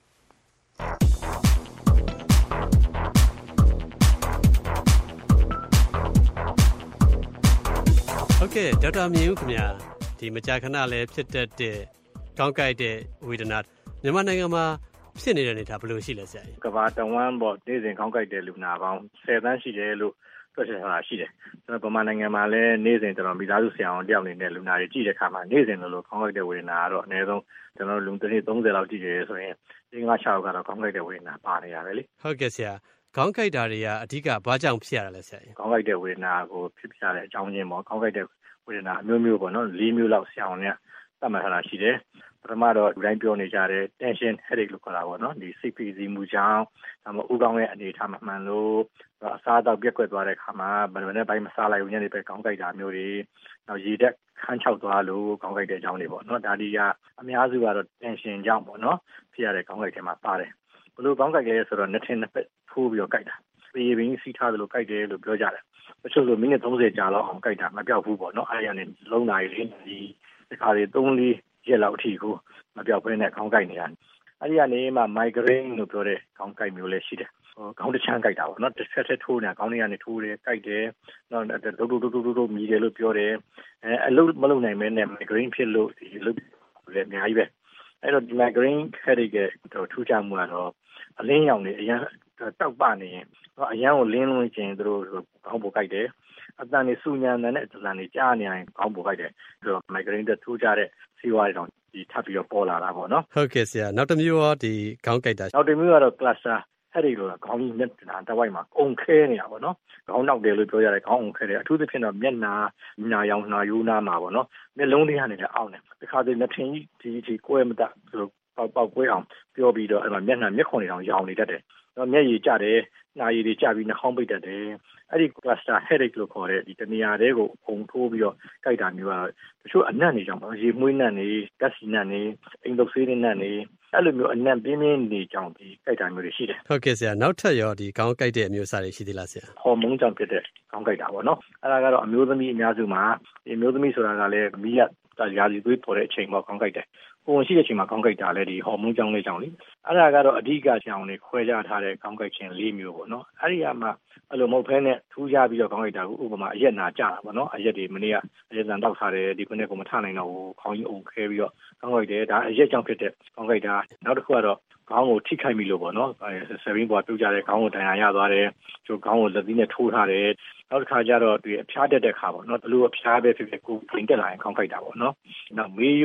ဟုတ်ကဲ့ဒေါက်တာမြင့်ဦးခင်ဗျာဒီမကြာခဏလည်းဖြစ်တတ်တဲ့ခေါင်းကိုက်တဲ့ဝေဒနာမြန်မာနိုင်ငံမှာဖြစ်နေတဲ့အနေအထားဘယ်လိုရှိလဲဆရာကြီးကဘာတဝမ်းပေါ့နေ့စဉ်ခေါင်းကိုက်တဲ့လူနာပေါင်းဆယ်သန်းရှိတယ်လို့တွက်ချက်ထားတာရှိတယ်ကျွန်တော်ဗမာနိုင်ငံမှာလည်းနေ့စဉ်ကျွန်တော်မိသားစုဆရာအောင်တယောက်နေတဲ့လူနာတွေကြည့်တဲ့အခါမှာနေ့စဉ်လို့ခေါင်းကိုက်တဲ့ဝေဒနာကတော့အနည်းဆုံးကျွန်တော်လူတစ်နေ့သုံးဆယ်လောက်ကြည့်တယ်ဆိုရင်ဒီငါးခြောက်ကတော့ခေါင်းကိုက်တဲ့ဝေဒနာပါနေရတယ်လေဟုတ်ကဲ့ဆရာခေါင်းကိုက်တာတွေကအဓိကဘာကြောင့်ဖြစ်ရတာလဲဆရာကြီးခေါင်းကိုက်တဲ့ဝေဒနာကိုဖြစ်ပြတဲ့အကြောင်းရင်းပေါ့ခေါင်းကိုက်တဲ့ဝေဒနာအမျိုးမျိုးပေါ့နော်လေးမျိုးလောက်ဆရာအောင်เนี่ยသတ်မှတ်ထားတာရှိတယ်ပထမတော့ဒီတိုင်းပြောနေကြတယ် tension headache လို့ခေါ်တာပေါ့နော်ဒီစိတ်ဖိစီးမှုကြောင့်ဒါမှမဟုတ်ဥကောင်းရဲ့အနေအထားမှမှန်လို့အစားအသောက်ပြက်ကွက်သွားတဲ့အခါမှာဘယ်လိုနဲ့ပိုင်းမစားလိုက်ဘူးညနေပဲခေါင်းကိုက်တာမျိုးတွေနောက်ရေတက်ခန်းချောက်သွားလို့ခေါင်းကိုက်တဲ့အကြောင်းတွေပေါ့နော်ဒါဒီကအများစုကတော့ tension ကြောင့်ပေါ့နော်ဖြစ်ရတဲ့ခေါင်းကိုက်ထဲမှာပါတယ်ဘယ်လိုခေါင်းကိုက်လဲဆိုတော့နှစ်ထင်နှစ်ပတ်ထိုးပြီးတော့ကိုက်တာပြေးပြီးစီးထားတယ်လို့ကိုက်တယ်လို့ပြောကြတယ်တချို့ဆိုမိနစ်သုံးဆယ်ကြာလောက်အောင်ကိုက်တာမပြောက်ဘူးပေါ့နော်အဲ့ဒီကနေလုံးနာရီလေးနာရီဒီခါလေးသုံးလေးရက်လောက်အထိကိုမပြောက်ဘဲနဲ့ခေါင်းကိုက်နေရတယ်အဲ့ဒီကနေမှ migraine လို့ပြောတဲ့ခေါင်းကိုက်မျိုးလည်းရှိတယ်ဟိုခေါင်းတစ်ချမ်းကိုက်တာပေါ့နော်တစ်ဆက်ဆက်ထိုးနေတာခေါင်းလေးကနေထိုးတယ်ကိုက်တယ်နောက်ဒုဒုဒုဒုဒုဒုမြည်တယ်လို့ပြောတယ်အဲအလုပ်မလုပ်နိုင်မဲနဲ့ migraine ဖြစ်လို့ဒီလုပ်လည်းအများကြီးပဲအဲ့တော့ဒီ migraine headache ရဲ့ထူးခြားမှုကတော့အလင်းရောင်နေအရင်တောက်ပနေရင်အရန်ကိုလင်းလုံးချင်းတို့ခေါင်းပေါ်ကိုက်တယ်အတန်နေစူညာနဲ့အတန်နေကြားနေရင်ခေါင်းပေါ်ကိုက်တယ်ဆိုတော့ migraine တက်ထူးကြတဲ့စီဝါးတောင်ဒီထပ်ပြီးတော့ပေါ်လာတာပေါ့နော်ဟုတ်ကဲ့ဆရာနောက်တစ်မျိုးရောဒီခေါင်းကိုက်တာနောက်တစ်မျိုးကတော့ cluster အဲ့ဒီလိုခေါင်းကြီးမျက်နှာတစ်ဝိုက်မှာအုံခဲနေတာပေါ့နော်ခေါင်းနောက်တယ်လို့ပြောကြတယ်ခေါင်းအုံခဲတယ်အထူးသဖြင့်တော့မျက်နှာညာရောင်နှာရိုးနားမှာပေါ့နော်မျက်လုံးလေးကနေလည်းအောင်းတယ်ဒီခါတည်းနှစ်ထင်ကြီးဒီဒီကိုယ်မတဆိုပေါက်ပေါက်ကွဲအောင်ပြောပြီးတော့အဲ့မှာမျက်နှာမျက်ခုံးတွေတောင်ရောင်နေတတ်တယ်တော့မျက်ရည်ကျတယ်နှာရည်တွေကျပြီးနှာခေါင်းပိတ်တတ်တယ်အဲ့ဒီ cluster headache လို့ခေါ်တဲ့ဒီတနေရာတွေကိုအုံထိုးပြီးတော့ကြိုက်တာမျိုးကတော့တချို့အနံ့တွေကြောင့်ပေါ့ရေမွေးနံ့တွေဓာတ်ဆီနံ့တွေအိမ်သုတ်ဆေးတွေနံ့တွေအဲ့လိုမျိုးအနံ့ပြင်းပြင်းတွေကြောင့်ဒီကြိုက်တာမျိုးတွေရှိတယ်ဟုတ်ကဲ့ဆရာနောက်ထပ်ရောဒီခေါင်းကိုက်တဲ့အမျိုးအစားတွေရှိသေးလားဆရာဟော်မုန်းကြောင့်ဖြစ်တဲ့ခေါင်းကိုက်တာပေါ့နော်အဲ့ဒါကတော့အမျိုးသမီးအများစုမှာဒီအမျိုးသမီးဆိုတာကလည်းမိရရာသီသွေးပေါ်တဲ့အချိန်ပေါ့ခေါင်းကိုက်တယ်ကိုယ်ရှိတဲ့အချိန်မှာခေါင်းကိုက်တာလည်းဒီဟော်မုန်းကြောင့်လေးကြောင့်လေအဲ့ဒါကတော့အဓိကကြောင့်နေခွဲခြားထားတဲ့ခေါင်းကိုက်ခြင်းလေးမျိုးပေါ့နော်အဲ့ဒီကမှအဲ့လိုမဟုတ်ဘဲနဲ့ထူးခြားပြီးတော့ခေါင်းကိုက်တာကိုဥပမာအရက်နာကြတာပေါ့နော်အရက်တွေမနေ့ကအရက်တန်တောက်ထားတယ်ဒီခုနေ့ကမထနိုင်တော့ဘူးခေါင်းကြီးအုံခဲပြီးတော့ခေါင်းကိုက်တယ်ဒါအရက်ကြောင့်ဖြစ်တဲ့ခေါင်းကိုက်တာနောက်တစ်ခုကတော့ခေါင်းကိုထိခိုက်မိလို့ပေါ့နော်ဆယ်ဘင်းပေါ်ပြုတ်ကြတယ်ခေါင်းကိုဒဏ်ရာရသွားတယ်ကျိုးခေါင်းကိုလက်သီးနဲ့ထိုးထားတယ်နောက်တစ်ခါကျတော့ဒီအဖျားတက်တဲ့ခါပေါ့နော်ဘလို့အဖျားပဲဖြစ်ဖြစ်ကိုပြင်တက်လာရင်ခေါင်းကိုက်တာပေါ့နော်နောက်မေးရိုး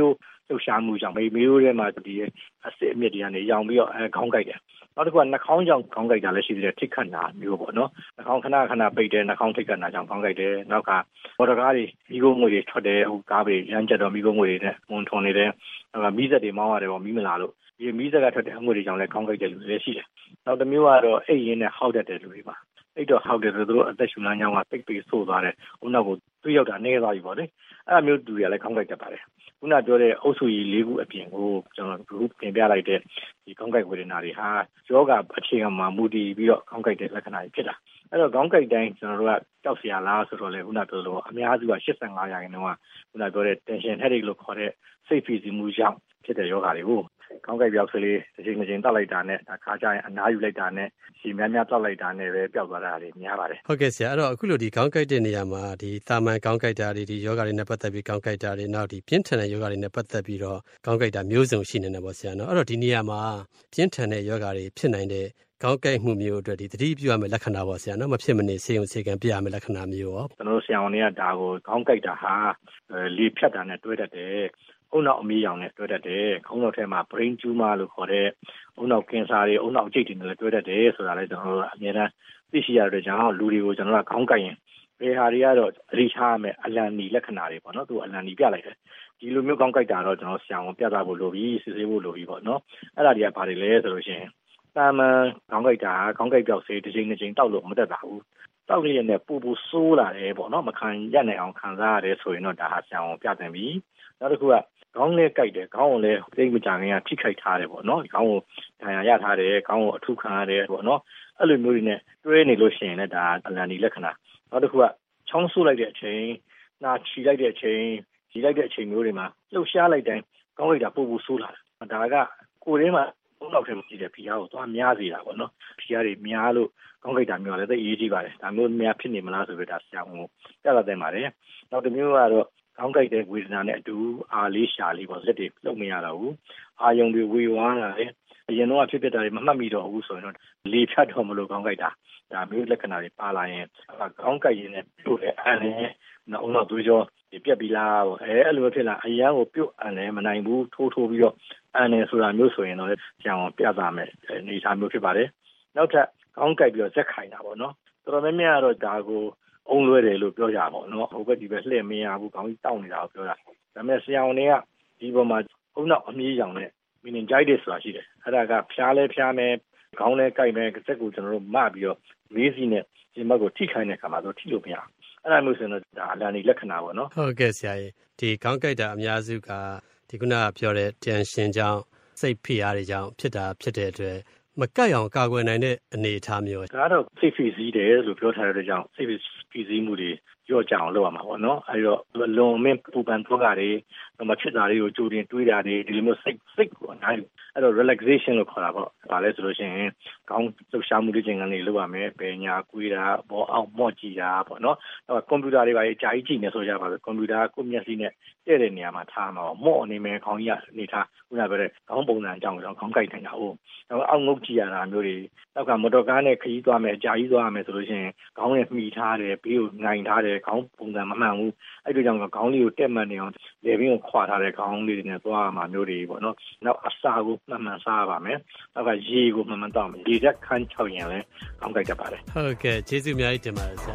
လှုပ်ရှားမှုကြောင့်မေမေရိုးထဲမှာဒီအစစ်အမြစ်တွေကနေရောင်ပြီးတော့အဲခေါင်းကိုက်တယ်နောက်တစ်ခုကနှာခေါင်းကြောင့်ခေါင်းကိုက်တာလည်းရှိသေးတယ်ထိတ်ခတ်တာမျိုးပေါ့နော်နှာခေါင်းခဏခဏပိတ်တယ်နှာခေါင်းထိတ်ခတ်တာကြောင့်ခေါင်းကိုက်တယ်နောက်ကမော်တော်ကားတွေမိခိုးငွေတွေထွက်တယ်ဟိုကားတွေရမ်းကျက်တော့မိခိုးငွေတွေနဲ့မွန်ထွန်နေတယ်နောက်ကမီးစက်တွေမောင်းရတယ်ပေါ့မီးမလာလို့ဒီမီးစက်ကထွက်တဲ့အငွေတွေကြောင့်လည်းခေါင်းကိုက်တဲ့လူတွေလည်းရှိတယ်နောက်တစ်မျိုးကတော့အိတ်ရင်းနဲ့ဟောက်တတ်တဲ့လူတွေပါအဲ့တော့ဟောက်တယ်ဆိုတော့အသက်ရှူလမ်းကြောင်းကပိတ်ပိတ်ဆိုးသွားတယ်ဟိုနောက်ကိုသွေးရောက်တာနေသွားပြီပေါ့လေအဲ့အမျိုးလူတွေကလည်းခေါင်းကိုက်တတ်ပါတယ်ခုနပြောတဲ့အုပ်စုကြီး၄ခုအပြင်ကိုကျွန်တော်တို့ပြင်ပြလိုက်တဲ့ဒီခေါင်းကိုက်ဝေဒနာတွေဟာယောဂအခြေခံမှာမူတည်ပြီးတော့ခေါင်းကိုက်တဲ့လက္ခဏာတွေဖြစ်တာအဲ့တော့ခေါင်းကိုက်တိုင်းကျွန်တော်တို့ကကြောက်စရာလားဆိုတော့လေခုနပြောလို့အများစုက၈၅ရာခိုင်နှုန်းကခုနပြောတဲ့ tension headache လို့ခေါ်တဲ့စိတ်ဖိစီးမှုကြောင့်ဖြစ်တဲ့ယောဂတွေကိုခေါင်းကိုက်ပြောက်ဆလေးတစ်ချိန်တစ်ချိန်တောက်လိုက်တာနဲ့အခါကျရင်အနားယူလိုက်တာနဲ့ရှည်များများတောက်လိုက်တာနဲ့ပဲပျောက်သွားတာတွေများပါတယ်ဟုတ်ကဲ့ဆရာအဲ့တော့အခုလိုဒီခေါင်းကိုက်တဲ့နေရာမှာဒီသာမန်ခေါင်းကိုက်တာတွေဒီယောဂတွေနဲ့ပတ်သက်ပြီးခေါင်းကိုက်တာတွေနောက်ဒီပြင်းထန်တဲ့ယောဂတွေနဲ့ပတ်သက်ပြီးတော့ခေါင်းကိုက်တာမျိုးစုံရှိနေတယ်ပေါ့ဆရာနော်အဲ့တော့ဒီနေရာမှာပြင်းထန်တဲ့ယောဂတွေဖြစ်နိုင်တဲ့ခေါင်းကိုက်မှုမျိုးအတွက်ဒီသတိပြုရမယ့်လက္ခဏာပေါ့ဆရာနော်မဖြစ်မနေဆေးရုံဆေးကံပြရမယ့်လက္ခဏာမျိုးရောကျွန်တော်တို့ဆရာဝန်တွေကဒါကိုခေါင်းကိုက်တာဟာလေဖြတ်တာနဲ့တွဲတတ်တယ်အုံနောက်အမေးရောင်နဲ့တွဲတတ်တယ်ခေါင်းနောက်ထဲမှာ brain tumor လို့ခေါ်တဲ့အုံနောက်ကင်ဆာတွေအုံနောက်အကျိတ်တွေနဲ့တွဲတတ်တယ်ဆိုတာလည်းကျွန်တော်တို့အများအားသိရှိရတဲ့ကြောင့်လူတွေကိုကျွန်တော်ကခေါင်းကိုက်ရင်ဘယ်ဟာတွေကတော့အရိချားမယ်အလန်နီလက္ခဏာတွေပေါ့နော်သူအလန်နီပြလိုက်တယ်ဒီလိုမျိုးခေါင်းကိုက်တာတော့ကျွန်တော်ဆရာဝန်ပြသဖို့လိုပြီးစစ်ဆေးဖို့လိုပြီးပေါ့နော်အဲ့ဒါတွေကဘာတွေလဲဆိုလို့ရှိရင်တာမန်ခေါင်းကိုက်တာခေါင်းကိုက်ပြောက်စေးတစ်ချိန်တစ်ချိန်တောက်လို့မတက်တာဘူးတောက်ရည်နဲ့ပူပူဆိုးလာတယ်ပေါ့နော်မခံရနိုင်အောင်ခံစားရတယ်ဆိုရင်တော့ဒါဟာဆရာဝန်ပြသင်ပြီနောက်တစ်ခုကခေါင်းလေးကိုက်တယ်ခေါင်းကိုလည်းသိမကြခင်ကထိခိုက်ထားတယ်ပေါ့နော်ခေါင်းကိုဒဏ်ရာရထားတယ်ခေါင်းကိုအထုခံရတယ်ပေါ့နော်အဲ့လိုမျိုးတွေနဲ့တွဲနေလို့ရှိရင်လည်းဒါအလန်ဒီလက္ခဏာနောက်တစ်ခုကချောင်းဆိုးလိုက်တဲ့အချိန်နာချီလိုက်တဲ့အချိန်ကြီးလိုက်တဲ့အချိန်မျိုးတွေမှာလှုပ်ရှားလိုက်တိုင်းခေါင်းကိုက်တာပူပူဆိုးလာတယ်ဒါကကိုယ်ထဲမှာဘုံနောက်ထဲမှာရှိတဲ့ဖီယာကိုသွားများစေတာပေါ့နော်ဖီယာတွေများလို့ခေါင်းကိုက်တာမျိုးလည်းသိအရေးကြီးပါတယ်ဒါမျိုးများဖြစ်နေမလားဆိုပြီးဒါဆရာဝန်ပြသတဲ့ပါတယ်နောက်တစ်မျိုးကတော့ခေါင်းကိုက်တဲ့ဝေဒနာနဲ့အတူအာလေးရှာလေးပေါ့လက်တွေလှုပ်မရတော့ဘူးအာယုံတွေဝေဝါးလာတယ်အရင်တော့ဖြစ်ဖြစ်တာတွေမမှတ်မိတော့ဘူးဆိုရင်တော့လေဖြတ်တော့မလို့ခေါင်းကိုက်တာဒါမျိုးလက္ခဏာတွေပါလာရင်ခေါင်းကိုက်ရင်လည်းပြုတ်တယ်အဲ့လည်းနောက်တော့သွေးကြောပြက်ပြီးလားပေါ့အဲအဲ့လိုဖြစ်လာအရန်ကိုပြုတ်အန်လည်းမနိုင်ဘူးထိုးထိုးပြီးတော့အန်နေဆိုတာမျိုးဆိုရင်တော့ဆရာဝန်ပြသမယ်အနေအထားမျိုးဖြစ်ပါတယ်နောက်ထပ်ခေါင်းကိုက်ပြီးတော့ဇက်ခိုင်တာပေါ့နော်တော်တော်များများကတော့ဒါကိုအုံလွဲတယ်လို့ပြောကြပါတော့နော်ဟိုဘက်ဒီဘက်လှည့်မရဘူးခေါင်းကြီးတောက်နေတာကိုပြောတာဒါပေမဲ့ဆရာဝန်တွေကဒီပေါ်မှာအုံနောက်အမြည်ရောင်နဲ့ meningitis ဆိုတာရှိတယ်အဲ့ဒါကဖျားလဲဖျားမယ်ခေါင်းလဲကိုက်မယ်စက်ကိုကျွန်တော်တို့မပြီးတော့မေးစီနဲ့ဒီဘက်ကိုထိခိုင်းတဲ့ခါမှာတော့ထိလို့မရအဲ့ဒါမျိုးဆိုရင်တော့ဒါအလန်ဒီလက္ခဏာပေါ့နော်ဟုတ်ကဲ့ဆရာကြီးဒီခေါင်းကိုက်တာအများစုကဒီခုနကပြောတဲ့ tension ကြောင့်စိတ်ဖိအားတွေကြောင့်ဖြစ်တာဖြစ်တဲ့အတွက်မကတ်အောင်ကာကွယ်နိုင်တဲ့အနေအထားမျိုးဒါတော့စိတ်ဖိစီးတယ်လို့ပြောထားတဲ့ကြောင့်စိတ်ဖိစီးမှုတွေကြော့ကြအောင်လုပ်ရမှာပေါ့နော်အဲဒီတော့လွန်မင်းပူပန်သွားတာတွေမဖြစ်တာတွေကိုကြိုတင်တွေးတာတွေဒီလိုမျိုးစိတ်စိတ်ကိုအနိုင်အဲ့တော့ relaxation လို့ခေါ်တာပေါ့ဒါလည်းဆိုလို့ရှိရင်ခေါင်းလှုပ်ရှားမှုတွေချင်းကနေလုပ်ရမယ်ပညာကွေးတာဘောအောင်မော့ကြည့်တာပေါ့နော်အဲ့ကွန်ပျူတာတွေပါအကြာကြီးကြည့်နေဆိုကြပါဆိုကွန်ပျူတာကိုမျက်စိနဲ့တဲ့တဲ့နေရာမှာထားမှာမော့နေမယ်ခေါင်းကြီးကနေထားခုနပြောတဲ့ခေါင်းပုံစံအကြောင်းကြောင့်ခေါင်းကိုက်နိုင်တာဟုတ်တော့အောက်ငုတ်ကြည့်ရတာမျိုးတွေနောက်ကမော်တော်ကားနဲ့ခရီးသွားမယ်အကြာကြီးသွားရမယ်ဆိုလို့ရှိရင်ခေါင်းနဲ့မှီထားတယ်ဘေးကိုနိုင်ထားတယ်ခေါင်းပုံစံမမှန်ဘူးအဲ့ဒီကြောင့်ခေါင်းလေးကိုတက်မှတ်နေအောင်လေဘင်းကိုခွာထားတဲ့ခေါင်းလေးတွေနဲ့သွားရမှာမျိုးတွေပေါ့နော်နောက်အစာကိုမှန်မှန်စားပါမယ်နောက်ကရေကိုမှန်မှန်တောက်မယ်ရေတက်ခန်းချောက်ရင်လည်းခေါင်းကိုက်တတ်ပါတယ်ဟုတ်ကဲ့ကျေးဇူးအများကြီးတင်ပါတယ်ဆရာ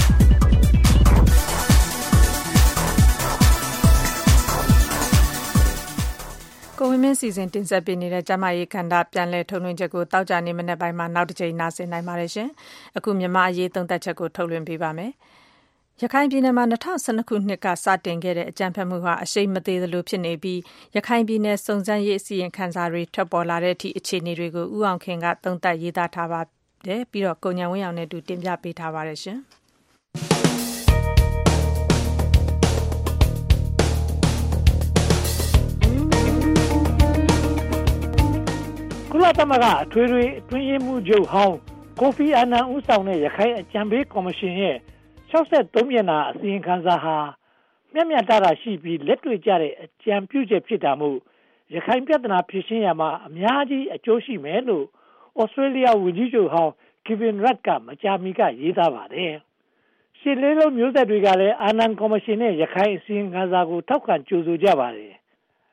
ကိုဝင်းမင်းစီစဉ်တင်ဆက်ပေးနေတဲ့ကျမရေးခန္ဓာပြန်လည်ထုတ်လွှင့်ချက်ကိုတောက်ကြနေမနေ့ပိုင်းမှာနောက်တစ်ချိန်နားဆင်နိုင်ပါတယ်ရှင်အခုမြန်မာအရေးသုံးသပ်ချက်ကိုထုတ်လွှင့်ပေးပါမယ်ရခိုင်ပြည်နယ်မှာ၂၀၁၂ခုနှစ်ကစတင်ခဲ့တဲ့အကြမ်းဖက်မှုဟာအရှိန်မသေးသလိုဖြစ်နေပြီးရခိုင်ပြည်နယ်စုံစမ်းရေးအစီရင်ခံစာတွေထွက်ပေါ်လာတဲ့အထိအခြေအနေတွေကိုဦးအောင်ခင်ကသုံးသပ်ရေးသားထားပါတယ်ပြီးတော့ကိုဉာဏ်ဝင်းအောင်နဲ့အတူတင်ပြပေးထားပါတယ်ရှင်ကုလသမဂ္ဂအထွေထွေအတွင်းရေးမှူးချုပ်ဟောင်းကိုဖီအာနန်ဦးဆောင်တဲ့ရခိုင်အကြံပေးကော်မရှင်ရဲ့၆၃မျက်နှာအစီရင်ခံစာဟာမျက်မျက်တတာရှိပြီးလက်တွေ့ကျတဲ့အကြံပြုချက်ဖြစ်တာမို့ရခိုင်ပြည်ထနာဖြစ်ရှင်းရမှာအများကြီးအကျိုးရှိမယ်လို့ဩစတြေးလျဝန်ကြီးချုပ်ဟောင်းကီဗင်ရတ်ကမကြာမီကရေးသားပါတယ်။ရှစ်လေးလုံးမျိုးဆက်တွေကလည်းအာနန်ကော်မရှင်နဲ့ရခိုင်အစီရင်ခံစာကိုထောက်ခံကြိုဆိုကြပါတယ်။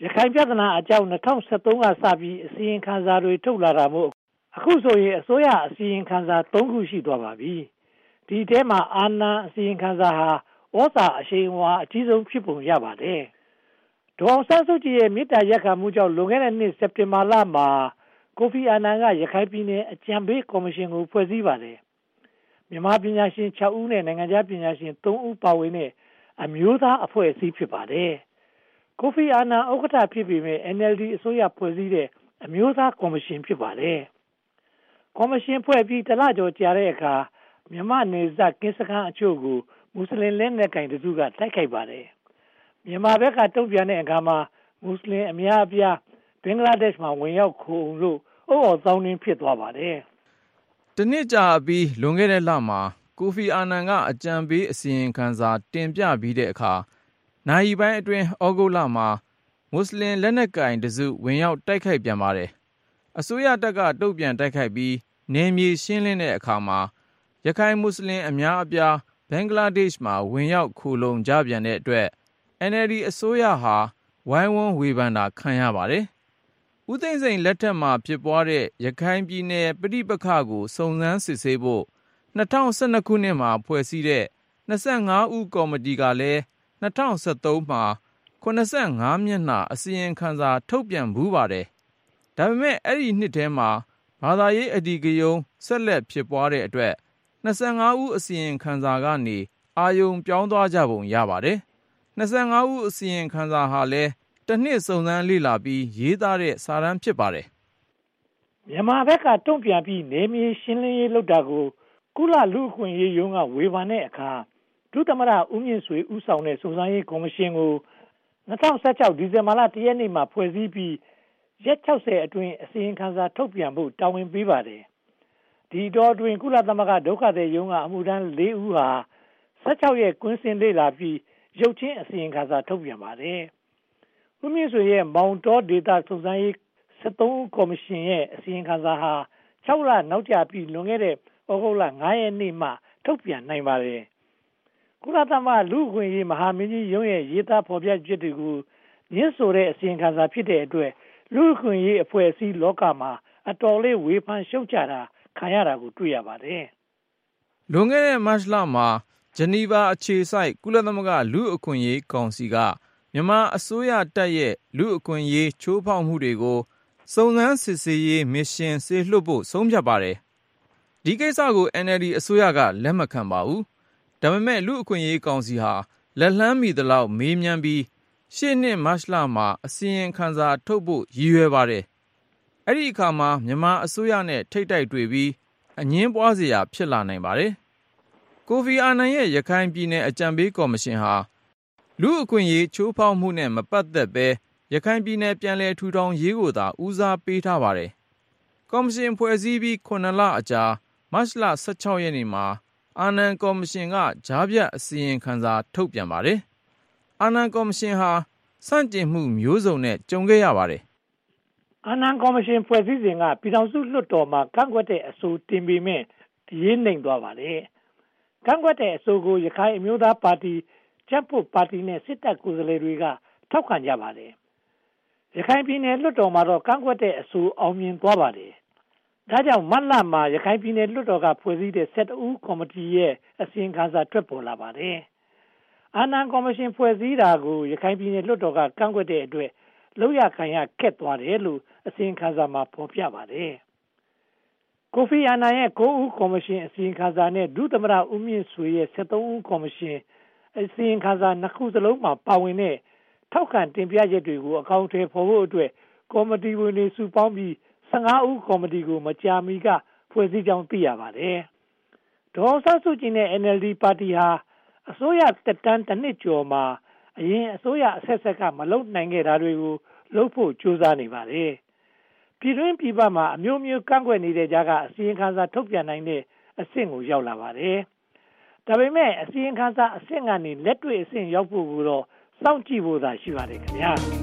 ရခိုင်ပြဿနာအကြောင်း၂၀၁၃ကစပြီးအစီရင်ခံစာတွေထုတ်လာတာမို့အခုဆိုရင်အစိုးရအစီရင်ခံစာ၃ခုရှိသွားပါပြီဒီထဲမှာအာဏာအစီရင်ခံစာဟာဩဇာအရှိန်အဝါအကြီးဆုံးဖြစ်ပုံရပါတယ်ဒေါ်အောင်ဆန်းစုကြည်ရဲ့မေတ္တာရပ်ခံမှုကြောင့်လွန်ခဲ့တဲ့နှစ်စက်တင်ဘာလမှာကိုဖီအာနန်ကရခိုင်ပြည်နယ်အကြံပေးကော်မရှင်ကိုဖွဲ့စည်းပါတယ်မြန်မာပညာရှင်၆ဦးနဲ့နိုင်ငံခြားပညာရှင်၃ဦးပါဝင်တဲ့အမျိုးသားအဖွဲ့အစည်းဖြစ်ပါတယ်ကိုဖီအာနန်ဥက္ကဋ္ဌဖြစ်ပြီးမြဲ N L D အစိုးရဖွဲ့စည်းတဲ့အမျိုးသားကော်မရှင်ဖြစ်ပါတယ်ကော်မရှင်ဖွဲ့ပြီးတလကျော်ကြာတဲ့အခါမြန်မာနယ်စပ်ကင်းစခန်းအချို့ကိုမွတ်စလင်လက်နက်ကိုင်တစုကတိုက်ခိုက်ပါတယ်မြန်မာဘက်ကတုံ့ပြန်တဲ့အခါမှာမွတ်စလင်အများအပြားဘင်္ဂလားဒေ့ရှ်မှာဝင်ရောက်ခိုးလို့အုပ်အော်သောင်းနှင်းဖြစ်သွားပါတယ်တနစ်ကြာပြီးလွန်ခဲ့တဲ့လမှာကိုဖီအာနန်ကအကြံပေးအစီရင်ခံစာတင်ပြပြီးတဲ့အခါနိုင်ပိုင်းအတွင်းဩဂုတ်လမှာမွတ်စလင်လက်နက်ကိုင်တစုဝင်ရောက်တိုက်ခိုက်ပြန်ပါတယ်အစိုးရတပ်ကတုံ့ပြန်တိုက်ခိုက်ပြီးနယ်မြေရှင်းလင်းတဲ့အခါမှာရခိုင်မွတ်စလင်အများအပြားဘင်္ဂလားဒေ့ရှ်မှာဝင်ရောက်ခိုလုံကြပြန်တဲ့အတွက် N L D အစိုးရဟာဝိုင်းဝန်းဝေဖန်တာခံရပါတယ်ဦးသိန်းစိန်လက်ထက်မှာဖြစ်ပွားတဲ့ရခိုင်ပြည်နယ်ပဋိပက္ခကိုစုံစမ်းစစ်ဆေးဖို့၂၀၁၂ခုနှစ်မှာဖွဲ့စည်းတဲ့၂၅ဦးကော်မတီကလည်း၂၀၁၃မှာ၇၅မျက်နှာအစီရင်ခံစာထုတ်ပြန်ဘူးပါတယ်ဒါပေမဲ့အဲ့ဒီနှစ်ထဲမှာဘာသာရေးအဓိကရုဏ်းဆက်လက်ဖြစ်ပွားတဲ့အတွက်၂၅ဦးအစီရင်ခံစာကနေအာယုံပြောင်းသွားကြပုံရပါတယ်၂၅ဦးအစီရင်ခံစာဟာလည်းတစ်နှစ်စုံစမ်းလေ့လာပြီးရေးသားတဲ့စာတမ်းဖြစ်ပါတယ်မြန်မာဘက်ကတုံ့ပြန်ပြီးနေမြေရှင်းလင်းရေးလုပ်တာကိုကုလလူ့အခွင့်အရေးရုံးကဝေဖန်တဲ့အခါဒုသမ္မတဦးမြင့်ဆွေဦးဆောင်တဲ့စုံစမ်းရေးကော်မရှင်ကို၂၀၁၆ဒီဇင်ဘာလ၁ရက်နေ့မှာဖွဲ့စည်းပြီးရက်၆၀အတွင်းအစီရင်ခံစာထုတ်ပြန်ဖို့တာဝန်ပေးပါတယ်ဒီတော့တွင်ကုလသမဂ္ဂဒုက္ခသည်ရုံးကအမှုထမ်း၄ဦးဟာ၁၆ရက်ကွင်းစင်လေ့လာပြီးရုပ်ချင်းအစီရင်ခံစာထုတ်ပြန်ပါတယ်ဦးမြင့်ဆွေရဲ့မောင်တောဒေတာစုံစမ်းရေး၁၃ဦးကော်မရှင်ရဲ့အစီရင်ခံစာဟာ၆လနောက်ကျပြီးလွန်ခဲ့တဲ့ဩဂုတ်လ၅ရက်နေ့မှထုတ်ပြန်နိုင်ပါတယ်ကုလသမဂ္ဂလူ့အခွင့်အရေးမဟာမင်းကြီးရုံးရဲ့ရေးသားဖော်ပြချက်တွေကိုညှင်းဆိုတဲ့အစီရင်ခံစာဖြစ်တဲ့အတွက်လူ့အခွင့်အရေးအဖွဲ့အစည်းလောကမှာအတော်လေးဝေဖန်ရှုတ်ချတာခံရတာကိုတွေ့ရပါတယ်လွန်ခဲ့တဲ့မတ်လမှာဂျနီဗာအခြေစိုက်ကုလသမဂ္ဂလူ့အခွင့်အရေးကောင်စီကမြန်မာအစိုးရတပ်ရဲ့လူ့အခွင့်အရေးချိုးဖောက်မှုတွေကိုစုံစမ်းစစ်ဆေးရေးမစ်ရှင်စေလွှတ်ဖို့ဆုံးဖြတ်ပါတယ်ဒီကိစ္စကို N L D အစိုးရကလက်မခံပါဘူးဒါပေမဲ့လူ့အခွင့်အရေးကောင်စီဟာလက်လှမ်းမီသလောက်မေးမြန်းပြီးရှေ့နှစ်မတ်လမှာအစီရင်ခံစာထုတ်ဖို့ရည်ရွယ်ပါတယ်အဲ့ဒီအခါမှာမြန်မာအစိုးရနဲ့ထိပ်တိုက်တွေ့ပြီးအငြင်းပွားစရာဖြစ်လာနိုင်ပါတယ်ကိုဖီအာနန်ရဲ့ရခိုင်ပြည်နယ်အကြံပေးကော်မရှင်ဟာလူ့အခွင့်အရေးချိုးဖောက်မှုနဲ့မပတ်သက်ဘဲရခိုင်ပြည်နယ်ပြန်လည်ထူထောင်ရေးကိုသာဦးစားပေးထားပါတယ်ကော်မရှင်ဖွဲ့စည်းပြီးခုနှစ်လအကြာမတ်လ၁၆ရက်နေ့မှာအာနန်ကော်မရှင်ကကြားဖြတ်အစီရင်ခံစာထုတ်ပြန်ပါတယ်အာနန်ကော်မရှင်ဟာစန့်ကျင်မှုမျိုးစုံနဲ့ကြုံခဲ့ရပါတယ်အာနန်ကော်မရှင်ဖွဲ့စည်းစဉ်ကပြည်ထောင်စုလွှတ်တော်မှာကန့်ကွက်တဲ့အဆိုတင်ပေမဲ့ရေးနှိမ်သွားပါတယ်ကန့်ကွက်တဲ့အဆိုကိုရခိုင်အမျိုးသားပါတီကျန်းဖို့ပါတီနဲ့စစ်တပ်ကိုယ်စားလှယ်တွေကထောက်ခံကြပါတယ်ရခိုင်ပြည်နယ်လွှတ်တော်မှာတော့ကန့်ကွက်တဲ့အဆိုအောင်မြင်သွားပါတယ်ဒါကြောင့်မတ်လမှာရခိုင်ပြည်နယ်လွှတ်တော်ကဖွဲ့စည်းတဲ့၁၁ဦးကော်မတီရဲ့အစီရင်ခံစာထွက်ပေါ်လာပါတယ်အာနန်ကော်မရှင်ဖွဲ့စည်းတာကိုရခိုင်ပြည်နယ်လွှတ်တော်ကကန့်ကွက်တဲ့အတွက်လောက်ရခံရခက်သွားတယ်လို့အစီရင်ခံစာမှာဖော်ပြပါတယ်ကိုဖီအာနန်ရဲ့၉ဦးကော်မရှင်အစီရင်ခံစာနဲ့ဒုသမ္မတဦးမြင့်ဆွေရဲ့၁၃ဦးကော်မရှင်အစီရင်ခံစာနှစ်ခုစလုံးမှာပါဝင်တဲ့ထောက်ခံတင်ပြချက်တွေကိုအကောင့်ထဲပေါ်ဖို့အတွက်ကော်မတီဝင်တွေစုပေါင်းပြီး၁၅ဦးကော်မတီကိုမကြာမီကဖွဲ့စည်းကြောင်းသိရပါတယ်။ဒေါ်အောင်ဆန်းစုကြည်နဲ့ N L D ပါတီဟာအစိုးရတက်တန်းတစ်နှစ်ကျော်မှာအရင်အစိုးရအဆက်ဆက်ကမလုပ်နိုင်ခဲ့တာတွေကိုလုပ်ဖို့ကြိုးစားနေပါတယ်။ပြည်တွင်းပြည်ပမှာအမျိုးမျိုးကန့်ကွက်နေတဲ့ကြားကအစီရင်ခံစာထုတ်ပြန်နိုင်တဲ့အဆင့်ကိုရောက်လာပါတယ်။ဒါပေမဲ့အစီရင်ခံစာအဆင့်ကနေလက်တွေ့အဆင့်ရောက်ဖို့ကိုတော့စောင့်ကြည့်ဖို့သာရှိပါတယ်ခင်ဗျာ။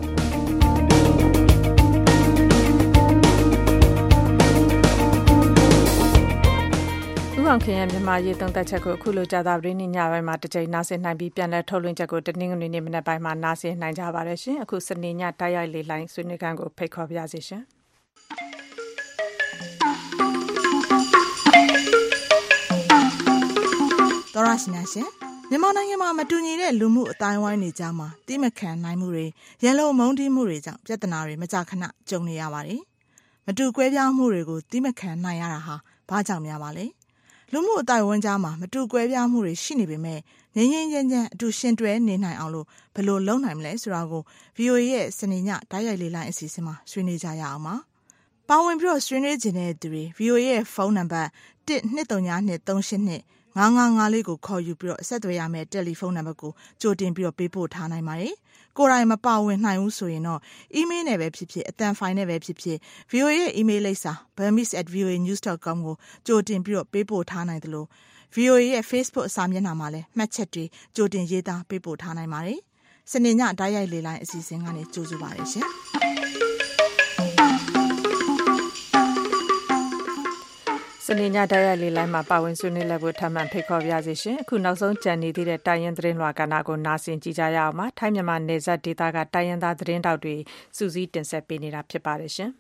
ဦးမောင်ခင်ရဲ့မြန်မာရေးသုံးသက်ချက်ကိုအခုလိုကြာသပတေးနေ့ညပိုင်းမှာတစ်ကြိမ်နားဆင်နိုင်ပြီးပြန်လည်ထုတ်လွှင့်ချက်ကိုတနင်္ဂနွေနေ့မနက်ပိုင်းမှာနားဆင်နိုင်ကြပါတယ်ရှင်အခုစနေညတိုက်ရိုက်လေလိုင်းဆွေးနွေးခန်းကိုဖိတ်ခေါ်ပါရစေရှင်တော်ရရှိနေရှင်မြန်မာနိုင်ငံမှာမတူညီတဲ့လူမှုအတိုင်းဝိုင်းတွေကြားမှာတိမခံနိုင်မှုတွေရန်လိုမုန်းတီးမှုတွေကြောင့်ပြဿနာတွေမကြာခဏကြုံနေရပါတယ်မတူကွဲပြားမှုတွေကိုတိမခံနိုင်ရတာဟာဘာကြောင့်များပါလဲလူမှုအတိုင်းဝန်းကြားမှာမတူကွဲပြားမှုတွေရှိနေပေမဲ့ငြိမ်းငြိမ်းချမ်းချမ်းအတူရှင်တွဲနေနိုင်အောင်လို့ဘယ်လိုလုပ်နိုင်မလဲဆိုတာကို ဗီအိုအေ ရဲ့စနေညတိုက်ရိုက်လေ့လာအစီအစဉ်မှာဆွေးနွေးကြရအောင်ပါပါဝင်ပြီးတော့ဆွေးနွေးခြင်းတဲ့သူတွေ ဗီအိုအေ ရဲ့ဖုန်းနံပါတ်တစ်နှစ်သုံးညနှစ်သုံးရှစ်နှစ်ငါးငါးငါးလေးကိုခေါ်ယူပြီးတော့ဆက်သွယ်ရမယ်တယ်လီဖုန်းနံပါတ်ကိုကြိုတင်ပြီးတော့ပေးပို့ထားနိုင်ပါတယ်ကိုယ်တိုင်မပါဝင်နိုင်ဘူးဆိုရင်တော့ email နဲ့ပဲဖြစ်ဖြစ်အတန်ဖိုင်နဲ့ပဲဖြစ်ဖြစ် ဗီအိုအေ ရဲ့ email လိပ်စာ burmese at v o a news dot com ကိုကြိုတင်ပြီးတော့ပေးပို့ထားနိုင်တယ်လို့ ဗီအိုအေ ရဲ့ Facebook စာမျက်နှာမှာလည်းမှတ်ချက်တွေကြိုတင်ရေးသားပေးပို့ထားနိုင်ပါတယ်စနေညတိုက်ရိုက်လေလိုင်းအစီအစဉ်ကနေကြိုဆိုပါရရှင်စနေညတိုက်ရိုက်လေလိုင်းမှာပါဝင်ဆွေးနွေးလက်ဖို့ထပ်မံဖိတ်ခေါ်ပါရစေရှင်အခုနောက်ဆုံးကြံနေသေးတဲ့တိုင်းရင်းသတင်းလွှာကဏ္ဍကိုနားဆင်ကြကြရအောင်ပါထိုင်းမြန်မာနယ်စပ်ဒေသကတိုင်းရင်းသားသတင်းတောက်တွေစူးစီးတင်ဆက်ပေးနေတာဖြစ်ပါတယ်ရှင်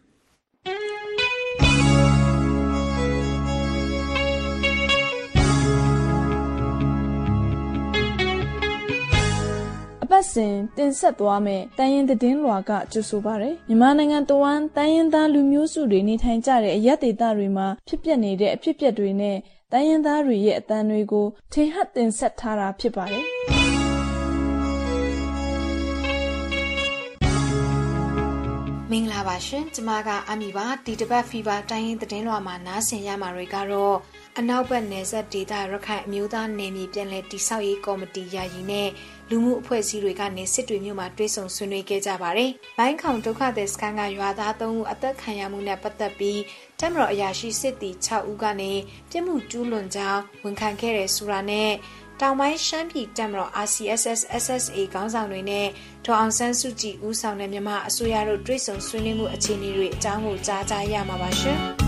အပတ်စဉ်တင်ဆက်သွားမယ့်တိုင်းရင်းသတင်းလွှာကကြိုဆိုပါရယ်မြန်မာနိုင်ငံတဝန်းတိုင်းရင်းသားလူမျိုးစုတွေနေထိုင်ကြတဲ့အရပ်ဒေသတွေမှာဖြစ်ပျက်နေတဲ့အဖြစ်အပျက်တွေနဲ့တိုင်းရင်းသားတွေရဲ့အသံတွေကိုထင်ဟပ်တင်ဆက်ထားတာဖြစ်ပါတယ်မင်္ဂလာပါရှင်ကျမကအမီပါဒီတပတ်ဖီဘာတိုင်းရင်းသတင်းလွှာမှာနားဆင်ရမှာတွေကတော့အနောက်ဘက်နယ်စပ်ဒေသရခိုင်အမျိုးသားနယ်မြေပြည်လဲတိဆောက်ရေးကော်မတီယာယီနဲ့လူမှုအဖွဲ့အစည်းတွေကနေစစ်တွေမြို့မှာတွဲဆုံဆွေးနွေးခဲ့ကြပါတယ်။ဘိုင်းခေါင်ဒုက္ခသည်စခန်းကရွာသားသုံးဦးအသက်ခံရမှုနဲ့ပတ်သက်ပြီးတပ်မတော်အရာရှိစစ်သည်၆ဦးကနေပြစ်မှုကျူးလွန်ကြောင်းဝန်ခံခဲ့တဲ့ဆိုတာနဲ့တောင်ပိုင်းရှမ်းပြည်တပ်မတော် R C S S S S A ခေါင်းဆောင်တွေနဲ့ဒေါ်အောင်ဆန်းစုကြည်ဦးဆောင်တဲ့မြန်မာအစိုးရတို့တွဲဆုံဆွေးနွေးမှုအခြေအနေတွေအကြောင်းကိုကြားကြရမှာပါရှင်။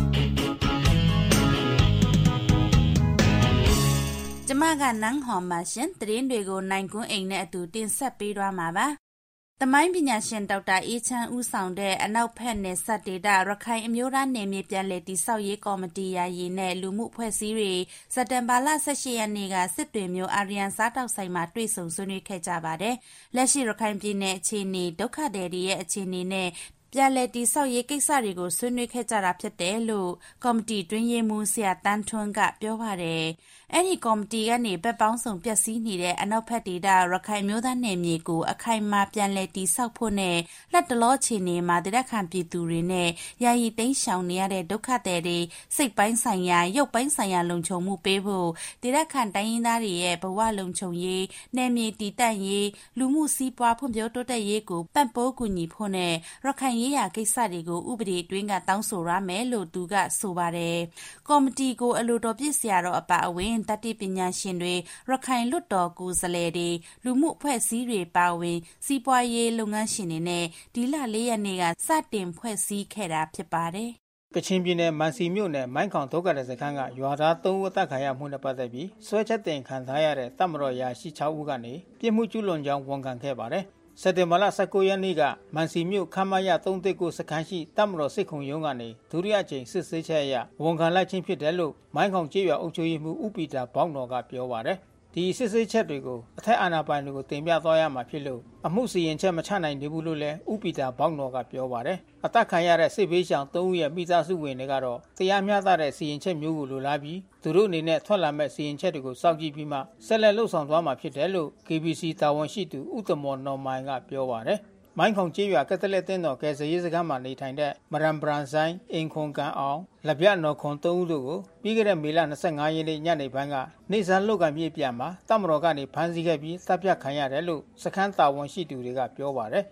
ကျမကနန်းဟော်ပါရှင်သတင်းတွေကိုနိုင်ကွန်းအိမ်နဲ့အတူတင်ဆက်ပေးသွားမှာပါ။တမိုင်းပညာရှင်ဒေါက်တာအေးချမ်းဦးဆောင်တဲ့အနောက်ဘက်နယ်စပ်ဒေသရခိုင်အမျိုးသားနယ်မြေပြည်လဲတိဆောက်ရေးကော်မတီယာယီနဲ့လူမှုအဖွဲ့အစည်းတွေစက်တင်ဘာလ၁၈ရက်နေ့ကစစ်တွေမြို့အာရီယန်စားတောက်ဆိုင်မှာတွေ့ဆုံဆွေးနွေးခဲ့ကြပါတယ်။လက်ရှိရခိုင်ပြည်နယ်အခြေအနေဒုက္ခသည်တွေရဲ့အခြေအနေနဲ့ပြန်လည်တိဆောက်ရေးကိစ္စတွေကိုဆွေးနွေးခဲ့ကြတာဖြစ်တယ်လို့ကော်မတီတွင်းရေးမှူးဆရာတန်းထွန်းကပြောပါတယ်။အဲ့ဒီကော်မတီကနေဘက်ပေါင်းစုံပျက်စီးနေတဲ့အနောက်ဘက်ဒေသရခိုင်မျိုးသားနယ်မြေကိုအခိုင်အမာပြန်လည်တိဆောက်ဖို့နဲ့လက်တလောအခြေအနေမှာဒေသခံပြည်သူတွေနဲ့ယာယီတိမ်းရှောင်နေရတဲ့ဒုက္ခသည်တွေစိတ်ပိုင်းဆိုင်ရာရုပ်ပိုင်းဆိုင်ရာလုံခြုံမှုပေးဖို့ဒေသခံတိုင်းရင်းသားတွေရဲ့ဘဝလုံခြုံရေးနယ်မြေတည်တံ့ရေးလူမှုစီးပွားဖွံ့ဖြိုးတိုးတက်ရေးကိုပံ့ပိုးကူညီဖို့နဲ့ရခိုင်ရေးရာကိစ္စတွေကိုဥပဒေတွင်းကတောင်းဆိုရမယ်လို့သူကဆိုပါတယ်။ကော်မတီကိုအလိုတော်ပြည့်စရာတော့အပါအဝင်တတိပညာရှင်တွေရခိုင်လွတ်တော်ကိုယ်စားလှယ်တွေလူမှုအဖွဲ့အစည်းတွေပါဝင်စီးပွားရေးလုပ်ငန်းရှင်တွေနဲ့ဒီလ၄ရက်နေ့ကစတင်ဖွဲ့စည်းခဲ့တာဖြစ်ပါတယ်။ကချင်ပြည်နယ်မန်စီမြို့နယ်မိုင်းခေါင်ဒုက္ခသည်စခန်းကရွာသားသုံးဦးအသက်ခံရမှုနဲ့ပတ်သက်ပြီးဆွဲချက်တင်ခံထားရတဲ့တပ်မတော်ရာရှိ၆ဦးကနေပြစ်မှုကျူးလွန်ကြောင်းဝန်ခံခဲ့ပါတယ်။စက်တင်ဘာလ၁၉ရက်နေ့ကမန်စီမြို့ခမ်းမရ၃၁၉စခန်းရှိတပ်မတော်စစ်ခုံရုံးကနေဒုတိယအကြိမ်စစ်ဆေးချက်အရဝန်ခံလိုက်ခြင်းဖြစ်တယ်လို့မိုင်းခေါင်ကျေးရွာအုပ်ချုပ်ရေးမှူးဦးပီတာဘောက်နော်ကပြောပါတယ်။ဒီစစ်ဆေးချက်တွေကိုအထက်အာဏာပိုင်တွေကိုတင်ပြသွားရမှာဖြစ်လို့အမှုစီရင်ချက်မချနိုင်သေးဘူးလို့လည်းဦးပီတာဘောက်နော်ကပြောပါတယ်။အသက်ခံရတဲ့စစ်ဘေးရှောင်၃ဦးရဲ့မိသားစုဝင်တွေကတော့တရားမျှတတဲ့စီရင်ချက်မျိုးကိုလိုလားပြီးသူတို့အနေနဲ့ထွက်လာမဲ့စီရင်ချက်တွေကိုစောင့်ကြည့်ပြီးမှဆက်လက်လှုပ်ဆောင်သွားမှာဖြစ်တယ်လို့ K B C တာဝန်ရှိသူဦးတမော်နော်မိုင်ကပြောပါတယ်။မိုင်းခေါင်ကျေးရွာကက်သလစ်တင်းတော်ကယ်ဆယ်ရေးစခန်းမှာနေထိုင်တဲ့မရန်ဘရန်ဆိုင်အင်ခွန်ကန်အောင်လက်ပြနော်ခွန်၃ဦးတို့ကိုပြီးခဲ့တဲ့မေလ၂၅ရက်နေ့ညနေပိုင်းကနေစားလုတ်ကံပြည့်ပြန်မှာတပ်မတော်ကနေဖမ်းဆီးခဲ့ပြီးတပ်ဖြတ်ခံရတယ်လို့စခန်းတာဝန်ရှိသူတွေကပြောပါတယ်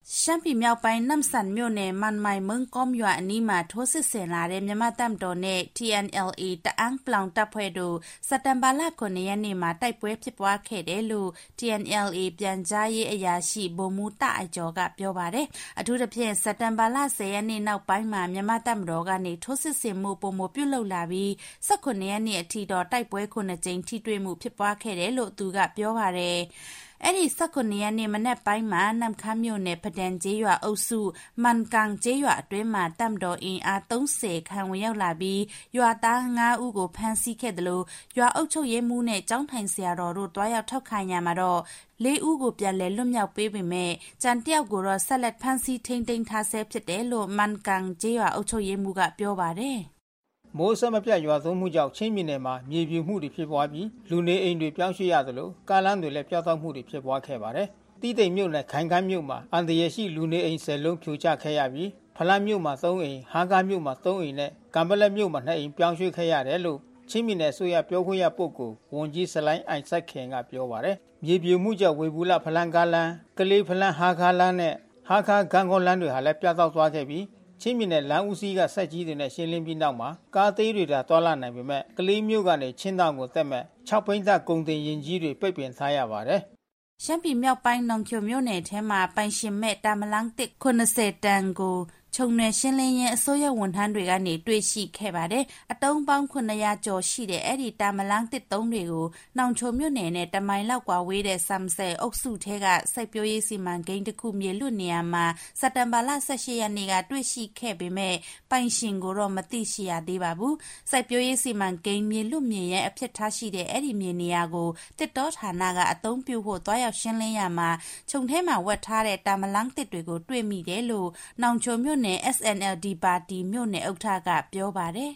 ရှမ်းပြည်မြောက်ပိုင်းနမ်ဆန်မြို့နယ်မန်မိုင်မုံကောမ်ရွာအနီးမှာထိုးစစ်ဆင်လာတဲ့မြန်မာတပ်တော်နဲ့ T N L A တအန်းပလောင်တပ်ဖွဲ့တို့စက်တင်ဘာလခုနှစ်ရက်နေ့မှာတိုက်ပွဲဖြစ်ပွားခဲ့တယ်လို့ T N L A ပြန်ကြားရေးအရာရှိဗိုလ်မှူးတအိုက်ကျော်ကပြောပါတယ်။အထူးသဖြင့်စက်တင်ဘာလဆယ်ရက်နေ့နောက်ပိုင်းမှာမြန်မာတပ်တော်ကနေထိုးစစ်ဆင်မှုပုံမပြုလုပ်လာပြီး၁၈ရက်နေ့အထိတော့တိုက်ပွဲခုနှစ်ကြိမ်ထိတွေ့မှုဖြစ်ပွားခဲ့တယ်လို့သူကပြောပါတယ်။အဲ့ဒီ၁၈ရက်နေ့မနက်ပိုင်းမှာနမ်ခမ်းမြို့နယ်ပဒန်ကျေးရွာအုပ်စုမန်ကန်ကျေးရွာအတွင်းမှာတပ်တော်အင်အားသုံးဆယ်ခန့်ဝင်ရောက်လာပြီးရွာသားငါးဦးကိုဖမ်းဆီးခဲ့တယ်လို့ရွာအုပ်ချုပ်ရေးမှူးနဲ့ကျောင်းထိုင်ဆရာတော်တို့တွားရောက်ထောက်ခံရမှာတော့လေးဦးကိုပြန်လည်လွတ်မြောက်ပေးပေမဲ့ကြံတယောက်ကိုတော့ဆက်လက်ဖမ်းဆီးထိန်းသိမ်းထားဆဲဖြစ်တယ်လို့မန်ကန်ကျေးရွာအုပ်ချုပ်ရေးမှူးကပြောပါတယ်မိုးစမပြတ်ရွာသွန်းမှုကြောင့်ချင်းပြည်နယ်မှာမြေပြိုမှုတွေဖြစ်ပွားပြီးလူနေအိမ်တွေပြောင်းရွှေ့ရသလိုကားလမ်းတွေလည်းပျောက်သွားမှုတွေဖြစ်ပွားခဲ့ပါတယ်။တီးတိမ်မြို့နယ်ခိုင်ခမ်းမြို့မှာအန်တရရှိလူနေအိမ်ဆယ်လုံးဖြိုချခဲ့ရပြီးဖလန်းမြို့မှာသုံးအိမ်ဟာကားမြို့မှာသုံးအိမ်နဲ့ကံပလက်မြို့မှာနှစ်အိမ်ပြောင်းရွှေ့ခဲ့ရတယ်လို့ချင်းပြည်နယ်ဆိုရပြောခွင့်ရပုဂ္ဂိုလ်ဝန်ကြီးစလိုင်းအိုင်ဆက်ခင်ကပြောပါတယ်။မြေပြိုမှုကြောင့်ဝေဘူးလဖလန်းကားလမ်းကလေးဖလန်းဟာကားလမ်းနဲ့ဟာကားဂန်ကောလမ်းတွေဟာလည်းပျောက်သွားခဲ့ပြီးချင်းပြည်နယ်လမ်းဦးစီးကဆက်ကြီးတွေနဲ့ရှင်းလင်းပြီးနောက်မှာကားသေးတွေသာတွာလာနိုင်ပေမဲ့ကလေးမျိုးကနေချင်းတောင်ကိုတက်မဲ့၆ဘိန်းသက်ကုန်တင်ရင်ကြီးတွေပိတ်ပင်ထားရပါတယ်။ရှမ်းပြည်မြောက်ပိုင်းနောင်ချိုမြို့နယ်ထဲမှာပိုင်ရှင်မဲ့တာမလန်းတစ်ခုနှစ်ဆယ်တန်ကိုခြုံနယ်ရှင်းလင်းရင်အစိုးရဝန်ထမ်းတွေကနေတွေ့ရှိခဲ့ပါတယ်။အတုံးပေါင်းခုနှစ်ရာကျော်ရှိတဲ့အဲ့ဒီတာမလန်းတစ်သုံးတွေကိုနောင်ချိုမြို့နယ်နဲ့တမိုင်လောက်ကွာဝေးတဲ့ဆမ်ဆယ်အုပ်စုထဲကစိုက်ပျိုးရေးစီမံကိန်းတစ်ခုမြေလွတ်နေရာမှာစက်တင်ဘာလ၁၈ရက်နေ့ကတွေ့ရှိခဲ့ပေမဲ့ပိုင်ရှင်ကိုတော့မသိရှိရသေးပါဘူး။စိုက်ပျိုးရေးစီမံကိန်းမြေလွတ်မြေရဲ့အဖြစ်ထားရှိတဲ့အဲ့ဒီမြေနေရာကိုတစ်တောဌာနကအသုံးပြုဖို့တွားရောက်ရှင်းလင်းရမှာခြုံထဲမှာဝတ်ထားတဲ့တာမလန်းတစ်တွေကိုတွေ့မိတယ်လို့နောင်ချိုမြို့နယ် S N L D ပါတီမြို့နယ်ဥက္ကဋ္ဌကပြောပါတယ်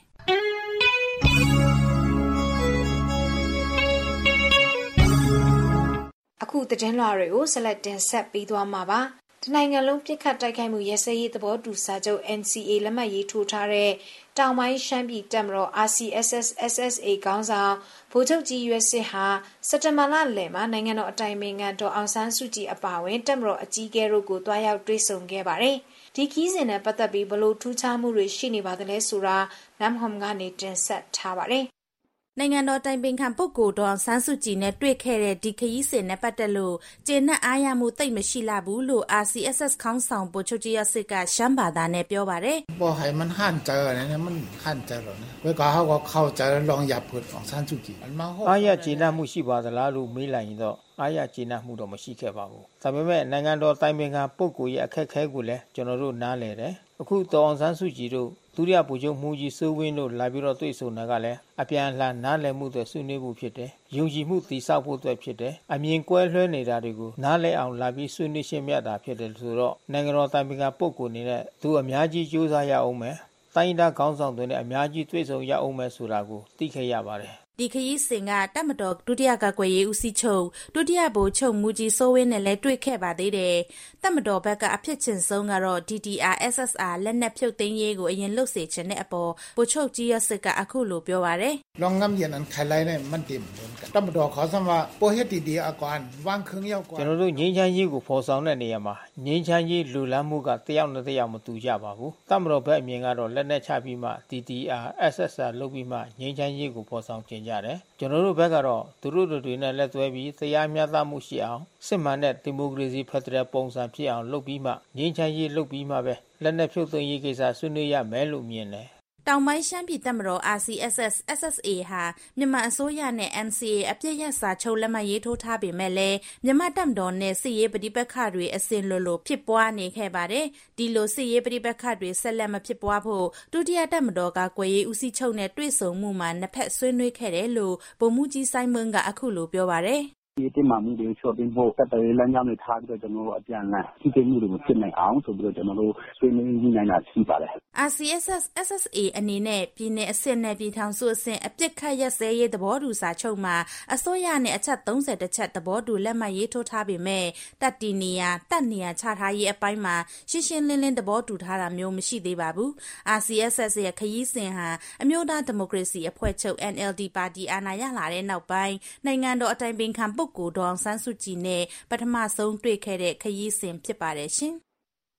အခုသတင်းလွှာတွေကိုဆက်လက်တင်ဆက်ပေးသွားမှာပါဒီနိုင်ငံလုံးပြစ်ခတ်တိုက်ခိုက်မှုရဲစဲရေးသဘောတူစာချုပ် N C A လက်မှတ်ရေးထိုးထားတဲ့တောင်ပိုင်းရှမ်းပြည်တပ်မတော် R C S S S S A ခေါင်းဆောင်ဗိုလ်ချုပ်ကြီးရွေးစစ်ဟာစက်တင်ဘာလလယ်မှာနိုင်ငံတော်အတိုင်ပင်ခံဒေါ်အောင်ဆန်းစုကြည်အပါအဝင်တပ်မတော်အကြီးအကဲတို့ကိုတွားရောက်တွေ့ဆုံခဲ့ပါတယ်ဒီခီးစဉ်နဲ့ပတ်သက်ပြီးဘလို့ထူးခြားမှုတွေရှိနေပါသလဲဆိုတာနမ်ဟွမ်ကနေတင်ဆက်ထားပါတယ်နိုင်ငံတော်တိုင်ပင်ခံပုဂ္ဂိုလ်ဒေါ်ဆန်းစုကြည်နဲ့တွေ့ခဲ့တဲ့ဒီခရီးစဉ်နဲ့ပတ်သက်လို့ကျေနပ်အားရမှုသိပ်မရှိလာဘူးလို့ R C S S ခေါင်းဆောင်ဗိုလ်ချုပ်ကြီးရစစ်ကရှမ်းဘာသာနဲ့ပြောပါတယ်။ဘောဟိုင်มันหั่นเจอเนี่ยมันหั่นเจอหรอเนี่ยเวลาเขาก็เข้าใจลองยับพุทธของဆန်းစုကြည်အားရကျေနပ်မှုရှိပါသလားလို့မေးလိုက်ရင်တော့အားရကျေနပ်မှုတော့မရှိခဲ့ပါဘူး။ဒါပေမဲ့နိုင်ငံတော်တိုင်ပင်ခံပုဂ္ဂိုလ်ရဲ့အခက်အခဲကိုလည်းကျွန်တော်တို့နားလည်တယ်။အခုဒေါ်အောင်ဆန်းစုကြည်တို့ဒုတိယဗိုလ်ချုပ်မှုကြီးစိုးဝင်းတို့လာပြီးတော့တွေ့ဆုံတာကလည်းအပြန်အလှန်နားလည်မှုတွေဆွေးနွေးဖို့ဖြစ်တယ်။ယုံကြည်မှုတည်ဆောက်ဖို့အတွက်ဖြစ်တယ်။အမြင်ကွဲလွဲနေတာတွေကိုနားလည်အောင်လာပြီးဆွေးနွေးရှင်းပြတာဖြစ်တယ်ဆိုတော့နိုင်ငံတော်တိုင်ပင်ခံပုဂ္ဂိုလ်အနေနဲ့သူအများကြီးကြိုးစားရအောင်မယ်။တိုင်းဒေသခေါင်းဆောင်တွေနဲ့အများကြီးတွေ့ဆုံရအောင်မယ်ဆိုတာကိုသိခဲ့ရပါတယ်ဒီခရီးစဉ်ကတပ်မတော်ဒုတိယကာကွယ်ရေးဦးစီးချုပ်ဒုတိယဗိုလ်ချုပ်မူကြီးစိုးဝင်းနဲ့လည်းတွေ့ခဲ့ပါသေးတယ်။တပ်မတော်ဘက်ကအဖြစ်ချင်ဆုံးကတော့ D D R S S R လက်နက်ဖြုတ်သိမ်းရေးကိုအရင်လှုပ်စေချင်တဲ့အပေါ်ဗိုလ်ချုပ်ကြီးရစစ်ကအခုလိုပြောပါတယ်။လောင်ငမ်ရင်န်ခိုင်လိုက်နဲ့မန်တင်တပ်မတော်ခေါ်ဆောင်မှာပိုဟက်တီဒီအကွန်ဝမ်ခွန်းရောက်ကွာကျွန်တော်တို့ငြိမ်းချမ်းရေးကိုဖော်ဆောင်တဲ့နေရာမှာငြိမ်းချမ်းရေးလူလမ်းမှုကတယောက်နဲ့တယောက်မတူကြပါဘူး။တပ်မတော်ဘက်အမြင်ကတော့လက်နက်ချပြီးမှ D D R S S R လုပ်ပြီးမှငြိမ်းချမ်းရေးကိုဖော်ဆောင်ကျင်ကြတယ်။ကျွန်တော်တို့ဘက်ကတော့သူတို့တွေနဲ့လက်သွဲပြီးတရားမျှတမှုရှိအောင်စစ်မှန်တဲ့ဒီမိုကရေစီဖက်ဒရယ်ပုံစံဖြစ်အောင်လုပ်ပြီးမှငြိမ်းချမ်းရေးလုပ်ပြီးမှပဲလက်နက်ဖြုတ်သိမ်းရေးကိစ္စဆွေးနွေးရမယ်လို့မြင်တယ်တောင်ပိုင်းရှမ်းပြည်တပ်မတော် R C S S S S A ဟာမြန်မာအစိုးရနဲ့ N C A အပြည့်ရစာချုပ်လက်မှတ်ရေးထိုးထားပေမဲ့လည်းမြန်မာတပ်မတော်နဲ့စစ်ရေးပဋိပက္ခတွေအစဉ်လိုလိုဖြစ်ပွားနေခဲ့ပါတယ်။ဒီလိုစစ်ရေးပဋိပက္ခတွေဆက်လက်မဖြစ်ပွားဖို့ဒုတိယတပ်မတော်ကကွယ်ရေးဦးစီးချုပ်နဲ့တွေ့ဆုံမှုမှာနှစ်ဖက်ဆွေးနွေးခဲ့တယ်လို့ဗိုလ်မှူးကြီးစိုင်းမင်းကအခုလိုပြောပါတယ်။ဒီတင်မှမှုတွေချော်ပြီးဖို့တက်တယ်လမ်းကြောင်းတွေထားပြီးတော့ကျွန်တော်တို့အပြန်အလှန်ထိတွေ့မှုတွေမဖြစ်နိုင်အောင်ဆိုပြီးတော့ကျွန်တော်တို့ဆွေးနွေးညှိနှိုင်းတာရှိပါတယ်။ R C S S S S A အနေနဲ့ပြည်내အဆင့်နဲ့ပြည်ထောင်စုအဆင့်အပြစ်ခတ်ရက်စဲရေးသဘောတူစာချုပ်မှာအစိုးရနဲ့အချက်၃၀ချက်သဘောတူလက်မှတ်ရေးထိုးထားပေမဲ့တပ်တီနေရာတပ်နေရာချထားရေးအပိုင်းမှာရှင်းရှင်းလင်းလင်းသဘောတူထားတာမျိုးမရှိသေးပါဘူး။ R C S S ရဲ့ခရီးစဉ်ဟာအမျိုးသားဒီမိုကရေစီအဖွဲ့ချုပ် N L D ပါတီအာဏာရလာတဲ့နောက်ပိုင်းနိုင်ငံတော်အတိုင်ပင်ခံပုဂ္ဂိုလ်ဒေါ်အောင်ဆန်းစုကြည်နဲ့ပထမဆုံးတွေ့ခဲ့တဲ့ခရီးစဉ်ဖြစ်ပါတယ်ရှင်။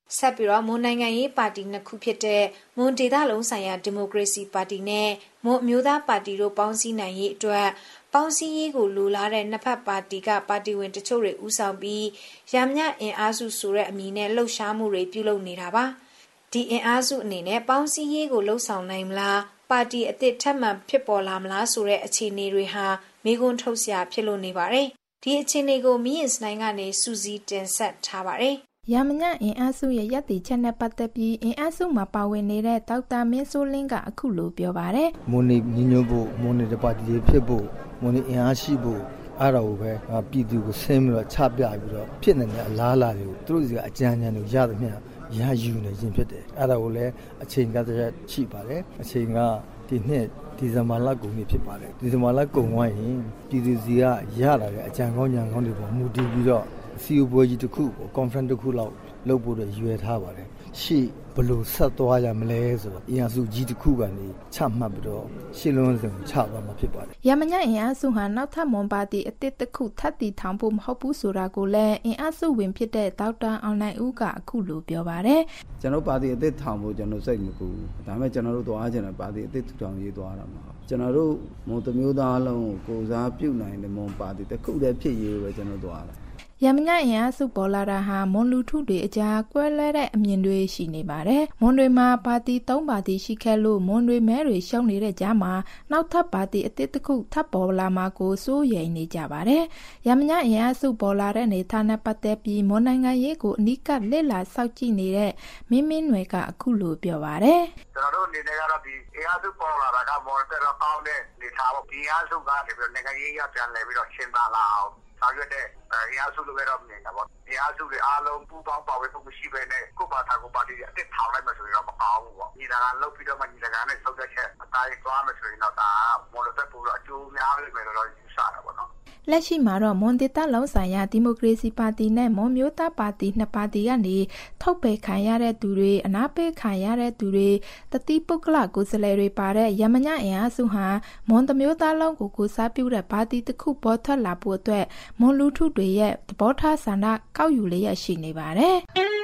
ဆက်ပြီးတော့မွန်နိုင်ငံရေးပါတီနှစ်ခုဖြစ်တဲ့မွန်ဒေသလုံးဆိုင်ရာဒီမိုကရေစီပါတီနဲ့မွန်အမျိုးသားပါတီတို့ပေါင်းစည်းနိုင်ရေးအတွက်ပေါင်းစည်းရေးကိုလိုလားတဲ့နှစ်ဖက်ပါတီကပါတီဝင်တချို့တွေဦးဆောင်ပြီးရမညအင်အားစုဆိုတဲ့အမည်နဲ့လှုပ်ရှားမှုတွေပြုလုပ်နေတာပါဒီအင်အားစုအနေနဲ့ပေါင်းစည်းရေးကိုလှုပ်ဆောင်နိုင်မလားပါတီအသစ်ထပ်မံဖြစ်ပေါ်လာမလားဆိုတဲ့အခြေအနေတွေဟာမေးခွန်းထုတ်စရာဖြစ်လို့နေပါတယ်ဒီအခြေအနေကိုမီးရင်စနိုင်ကနေစူးစီးတင်ဆက်ထားပါတယ်ရမညအင်အားစုရဲ့ရပ်တည်ချက်နဲ့ပတ်သက်ပြီးအင်အားစုမှာပါဝင်နေတဲ့ဒေါက်တာမင်းစိုးလင်းကအခုလိုပြောပါတယ်မွန်နေညညဖို့မွန်နေပါတီတွေဖြစ်ဖို့မွန်နေအင်အားရှိဖို့အဲ့ဒါကိုပဲပြည်သူကိုဆင်းပြီးတော့ချပြပြီးတော့ဖြစ်နေတဲ့အလားအလာတွေကိုသူတို့စီကအကြံဉာဏ်တွေရသမျှရယူနေခြင်းဖြစ်တယ်အဲ့ဒါကိုလည်းအချိန်ကတည်းကရှိပါတယ်အချိန်ကဒီနှစ်ဒီဇင်ဘာလကုန်ပြီဖြစ်ပါတယ်ဒီဇင်ဘာလကုန်သွားရင်ပြည်သူစီကရလာတဲ့အကြံကောင်းဉာဏ်ကောင်းတွေပေါ်မူတည်ပြီးတော့စီအိုပွဲကြီးတစ်ခုကို conference တစ်ခုလောက်လုပ်ဖို့ရွယ်ထားပါတယ်ရှေ့ဘယ်လိုဆက်သွားရမလဲဆိုတော့အင်အားစုကြီးတစ်ခုကနေချမှတ်ပြီးတော့ရှေ့လုံးစုံချသွားမှာဖြစ်ပါတယ်ရမညအင်အားစုဟာနောက်ထပ်မွန်ပါတီအသစ်တစ်ခုထပ်တည်ထောင်ဖို့မဟုတ်ဘူးဆိုတာကိုလည်းအင်အားစုဝင်ဖြစ်တဲ့ဒေါက်တာအောင်နိုင်ဦးကအခုလိုပြောပါတယ်ကျွန်တော်ပါတီအသစ်ထောင်ဖို့ကျွန်တော်စိတ်မကူဒါပေမဲ့ကျွန်တော်တို့သွားချင်တဲ့ပါတီအသစ်ထူထောင်ရေးသွားတာမှာကျွန်တော်တို့မွန်တမျိုးသားလုံးကိုကိုစားပြုနိုင်တဲ့မွန်ပါတီတစ်ခုတည်းဖြစ်ရေးပဲကျွန်တော်သွားတာရမညအင်အားစုပေါ်လာတာဟာမွန်လူထုတွေအကြားကွဲလွဲတဲ့အမြင်တွေရှိနေပါတယ်။မွန်တွေမှာပါတီသုံးပါတီရှိခဲ့လို့မွန်တွေမဲတွေရှုံးနေတဲ့ကြားမှာနောက်ထပ်ပါတီအသစ်တစ်ခုထပ်ပေါ်လာမှာကိုစိုးရိမ်နေကြပါတယ်။ရမညအင်အားစုပေါ်လာတဲ့နေသားနဲ့ပတ်သက်ပြီးမွန်နိုင်ငံရေးကိုအနီးကပ်လေ့လာစောင့်ကြည့်နေတဲ့မင်းမင်းနွယ်ကအခုလိုပြောပါတယ်။ကျွန်တော်တို့အနေနဲ့ကတော့ဒီအင်အားစုပေါ်လာတာကမော်တက်တော့ကောင်းတဲ့နေသားပေါ့ဒီအင်အားစုကနေပြီးနိုင်ငံရေးရပြန်လဲပြီးတော့ရှင်းပါလာအောင်ဆောင်ရွက်တဲ့အင်အားစုလိုပဲတော့မြင်တာပေါ့အင်အားစုတွေအားလုံးပူးပေါင်းပါဝင်မှုမရှိဘဲနဲ့ကိုပါတာကိုပါတီအစ်စ်ထောင်လိုက်မှဆိုရင်တော့မကောင်းဘူးပေါ့ညီလာခံလုပ်ပြီးတော့မှညီလာခံနဲ့ဆုံးဖြတ်ချက်အတိုင်းသွားမှဆိုရင်တော့ဒါမော်လတက်ပူတော့အကျိုးများလိမ့်မယ်လို့ယူဆတာပေါ့နော်လက်ရှိမှာတော့မွန်ဒေသလုံးဆိုင်ရာဒီမိုကရေစီပါတီနဲ့မွန်မျိုးသားပါတီနှစ်ပါတီကနေထုတ်ပယ်ခံရတဲ့သူတွေအနာပေးခံရတဲ့သူတွေတတိပုဂ္ဂလကိုယ်စားလှယ်တွေပါတဲ့ရမညအင်အားစုဟာမွန်တမျိုးသားလုံးကိုကိုစားပြုတဲ့ပါတီတစ်ခုပေါ်ထွက်လာဖို့အတွက်မွန်လူထုတွေရဲ့သဘောထားဆန္ဒကောက်ယူလျက်ရှိနေပါတယ်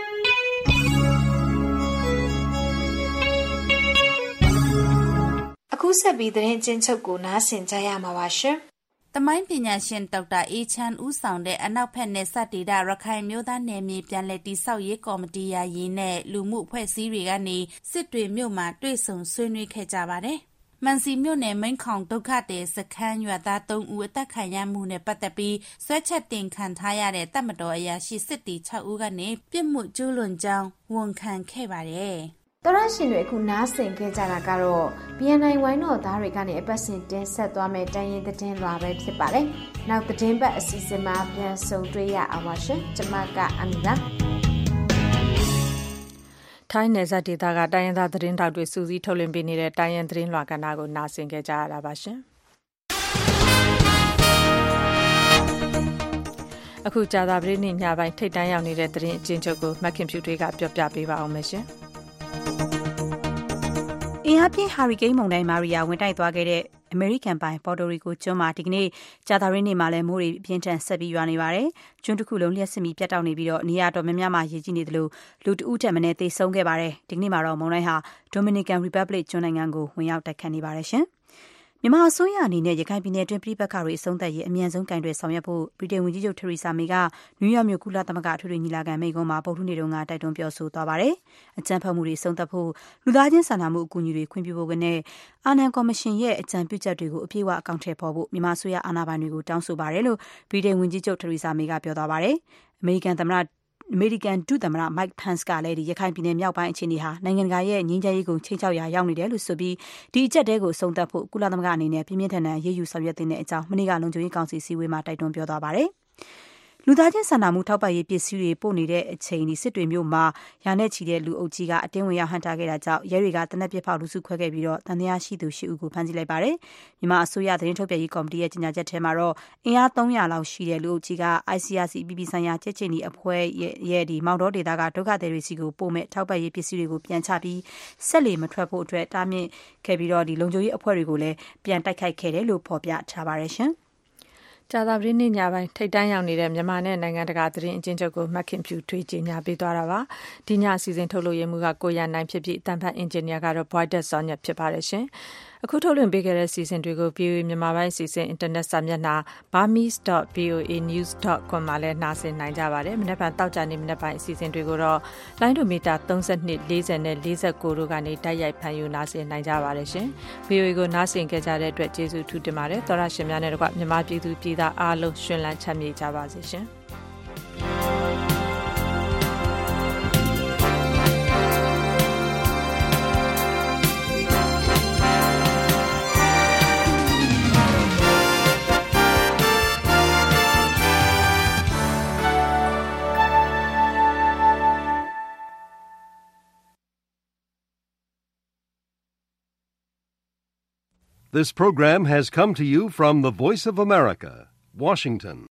အခုဆက်ပြီးသတင်းကျဉ်းချုပ်ကိုနားဆင်ကြရမှာပါရှင်တမိုင်းပညာရှင်ဒေါက်တာအေးချမ်းဦးဆောင်တဲ့အနောက်ဘက်နယ်စပ်ဒေသရခိုင်မျိုးသားနယ်မြေပြန်လည်တည်ဆောက်ရေးကော်မတီယာယီနဲ့လူမှုအဖွဲ့အစည်းတွေကနေစစ်တွေမြို့မှာတွေ့ဆုံဆွေးနွေးခဲ့ကြပါတယ်။မန်စီမြို့နယ်မိန်းခေါင်ဒုက္ခသည်စခန်းရွာသားသုံးဦးအသက်ခံရမှုနဲ့ပတ်သက်ပြီးဆွဲချက်တင်ခံထားရတဲ့တပ်မတော်အရာရှိစစ်တီ၆ဦးကနေပြစ်မှုကျူးလွန်ကြောင်းဝန်ခံခဲ့ပါတယ်။တော်ရရှင်တွေအခုနားဆင်ခဲ့ကြတာကတော့ ဘီ အန် အိုင် ဝိုင်းတော်သားတွေကနေအပတ်စဉ်တင်ဆက်သွားမယ့်တိုင်းရင်းသတင်းလွှာပဲဖြစ်ပါတယ်။နောက်သတင်းပတ်အစီအစဉ်မှာပြန်ဆုံတွေ့ရအောင်ပါရှင်။ကျွန်မကအမီပါ။ထိုင်းနယ်စပ်ဒေသကတိုင်းရင်းသားသတင်းတောက်တွေစူးစီးထုတ်လွှင့်ပေးနေတဲ့တိုင်းရင်းသတင်းလွှာကဏ္ဍကိုနားဆင်ခဲ့ကြရတာပါရှင်။အခုကြာသပတေးနေ့ညပိုင်းထိတ်တန်းရောက်နေတဲ့သတင်းအကျဉ်းချုပ်ကိုမက်ခင်ဖြူတွေကပြောပြပေးပါအောင်မယ်ရှင်။အင်အားပြင်းဟာရီကိန်းမုန်တိုင်းမာရီယာဝင်တိုက်သွားခဲ့တဲ့အမေရိကန်ပိုင်ပေါ်တိုရီကိုကျွန်းမှာဒီကနေ့ကြာသပတေးနေ့မှာလည်းမိုးတွေပြင်းထန်ဆက်ပြီးရွာနေပါတယ်။ကျွန်းတစ်ခုလုံးလျှက်စစ်မီပြတ်တောက်နေပြီးတော့နေရာတော်များများမှာရေကြီးနေတယ်လို့လူတဦးထက်မနည်းသေဆုံးခဲ့ပါတယ်။ဒီကနေ့မှာတော့မုန်တိုင်းဟာ Dominican Republic ကျွန်းနိုင်ငံကိုဝင်ရောက်တိုက်ခတ်နေပါတယ်ရှင်။မြန်မာအစိုးရအနေနဲ့ရခိုင်ပြည်နယ်အတွင်းပြည်ပခါတွေအဆုံးသတ်ရေးအမြန်ဆုံးကင်တွယ်ဆောင်ရွက်ဖို့ဗြိတိန်ဝန်ကြီးချုပ်ထရီဆာမေကနယူးယောက်မြို့ကုလသမဂ္ဂအထွေထွေညီလာခံမိန့်ခွန်းမှာပုဂ္ဂလိကနေ့တုန်းကတိုက်တွန်းပြောဆိုသွားပါတယ်။အကြမ်းဖက်မှုတွေဆုံးသတ်ဖို့လူသားချင်းစာနာမှုအကူအညီတွေခွင့်ပြုဖို့နဲ့အာနန်ကော်မရှင်ရဲ့အကြံပြုချက်တွေကိုအပြည့်အဝအကောင့်ထည့်ဖော်ဖို့မြန်မာအစိုးရအာဏာပိုင်တွေကိုတောင်းဆိုပါတယ်လို့ဗြိတိန်ဝန်ကြီးချုပ်ထရီဆာမေကပြောသွားပါတယ်။အမေရိကန်သမ္မတအမေရိကန်ဒုသမ္မတ Mike Pence ကလည်းဒီရခိုင်ပြည်နယ်မြောက်ပိုင်းအခြေအနေဟာနိုင်ငံတကာရဲ့ငြိမ်းချမ်းရေးကိုချိန်ချောက်ရာရောက်နေတယ်လို့ဆိုပြီးဒီအကျပ်တဲကိုဆုံးသတ်ဖို့ကုလသမဂ္ဂအနေနဲ့ပြင်းပြင်းထန်ထန်ရေးယူဆောင်ရွက်သင့်တဲ့အကြောင်းမနေ့ကလုံခြုံရေးကောင်စီစည်းဝေးမှာတိုက်တွန်းပြောသွားပါတယ်။လူသားချင်းစာနာမှုထောက်ပံ့ရေးပစ္စည်းတွေပို့နေတဲ့အချိန်ဒီစစ်တွေမျိုးမှာရာနဲ့ချီတဲ့လူအုပ်ကြီးကအတင်းဝင်ရောက်ဟန်တာခဲ့တာကြောင့်ရဲတွေကတနက်ပြစ်ဖောက်လူစုခွဲခဲ့ပြီးတော့တန်တရားရှိသူ၈ဦးကိုဖမ်းဆီးလိုက်ပါတယ်။မြန်မာအစိုးရသတင်းထုတ်ပြန်ရေးကော်မတီရဲ့ကြေညာချက်ထဲမှာတော့အင်အားသုံးရာလောက်ရှိတဲ့လူအုပ်ကြီးက I C R C အပြည်ပြည်ဆိုင်ရာကြက်ချင်ဒီအဖွဲ့ရဲ့ဒီမောင်တော်ဒေသကဒုက္ခသည်တွေစီကိုပို့မဲ့ထောက်ပံ့ရေးပစ္စည်းတွေကိုပြန်ချပြီးဆက်လေမထွက်ဖို့အတွက်တားမြစ်ခဲ့ပြီးတော့ဒီလုံခြုံရေးအဖွဲ့တွေကိုလည်းပြန်တိုက်ခိုက်ခဲ့တယ်လို့ဖော်ပြထားပါတယ်ရှင်။ကြာသပတေးနေ့ညပိုင်းထိပ်တန်းရောက်နေတဲ့မြန်မာနဲ့နိုင်ငံတကာသတင်းအကျဉ်းချုပ်ကိုမက်ခင်ဖြူထွေးကြီးညာပေးသွားတာပါဒီညအစီအစဉ်ထုတ်လို့ရမှုကကိုရနိုင်ဖြစ်ပြီးတန်ဖတ်အင်ဂျင်နီယာကတော့ Boydet စောညက်ဖြစ်ပါတယ်ရှင်အခုထုတ်လွှင့်ပေးခဲ့တဲ့စီစဉ်တွေကို ဗီအိုအေ မြန်မာပိုင်းစီစဉ်အင်တာနက်စာမျက်နှာ burmese dot v o a news dot com မှာလည်းနှာစင်နိုင်ကြပါတယ်မနေ့ကတောက်ကြနေမနေ့ပိုင်းအစီအစဉ်တွေကိုတော့လိုင်းဒိုမီတာသုံး၂ ၄၀နဲ့၄၉တို့ကနေတိုက်ရိုက်ဖန်ယူနှာစင်နိုင်ကြပါတယ်ရှင် ဗီအိုအေ ကိုနှာစင်ခဲ့ကြတဲ့အတွက်ကျေးဇူးထူးတင်ပါတယ်သောရရှင်များနဲ့တကွမြန်မာပြည်သူပြည်သားအားလုံးရှင်လန်းချမ်းမြေ့ကြပါစေရှင် This program has come to you from the Voice of America, Washington.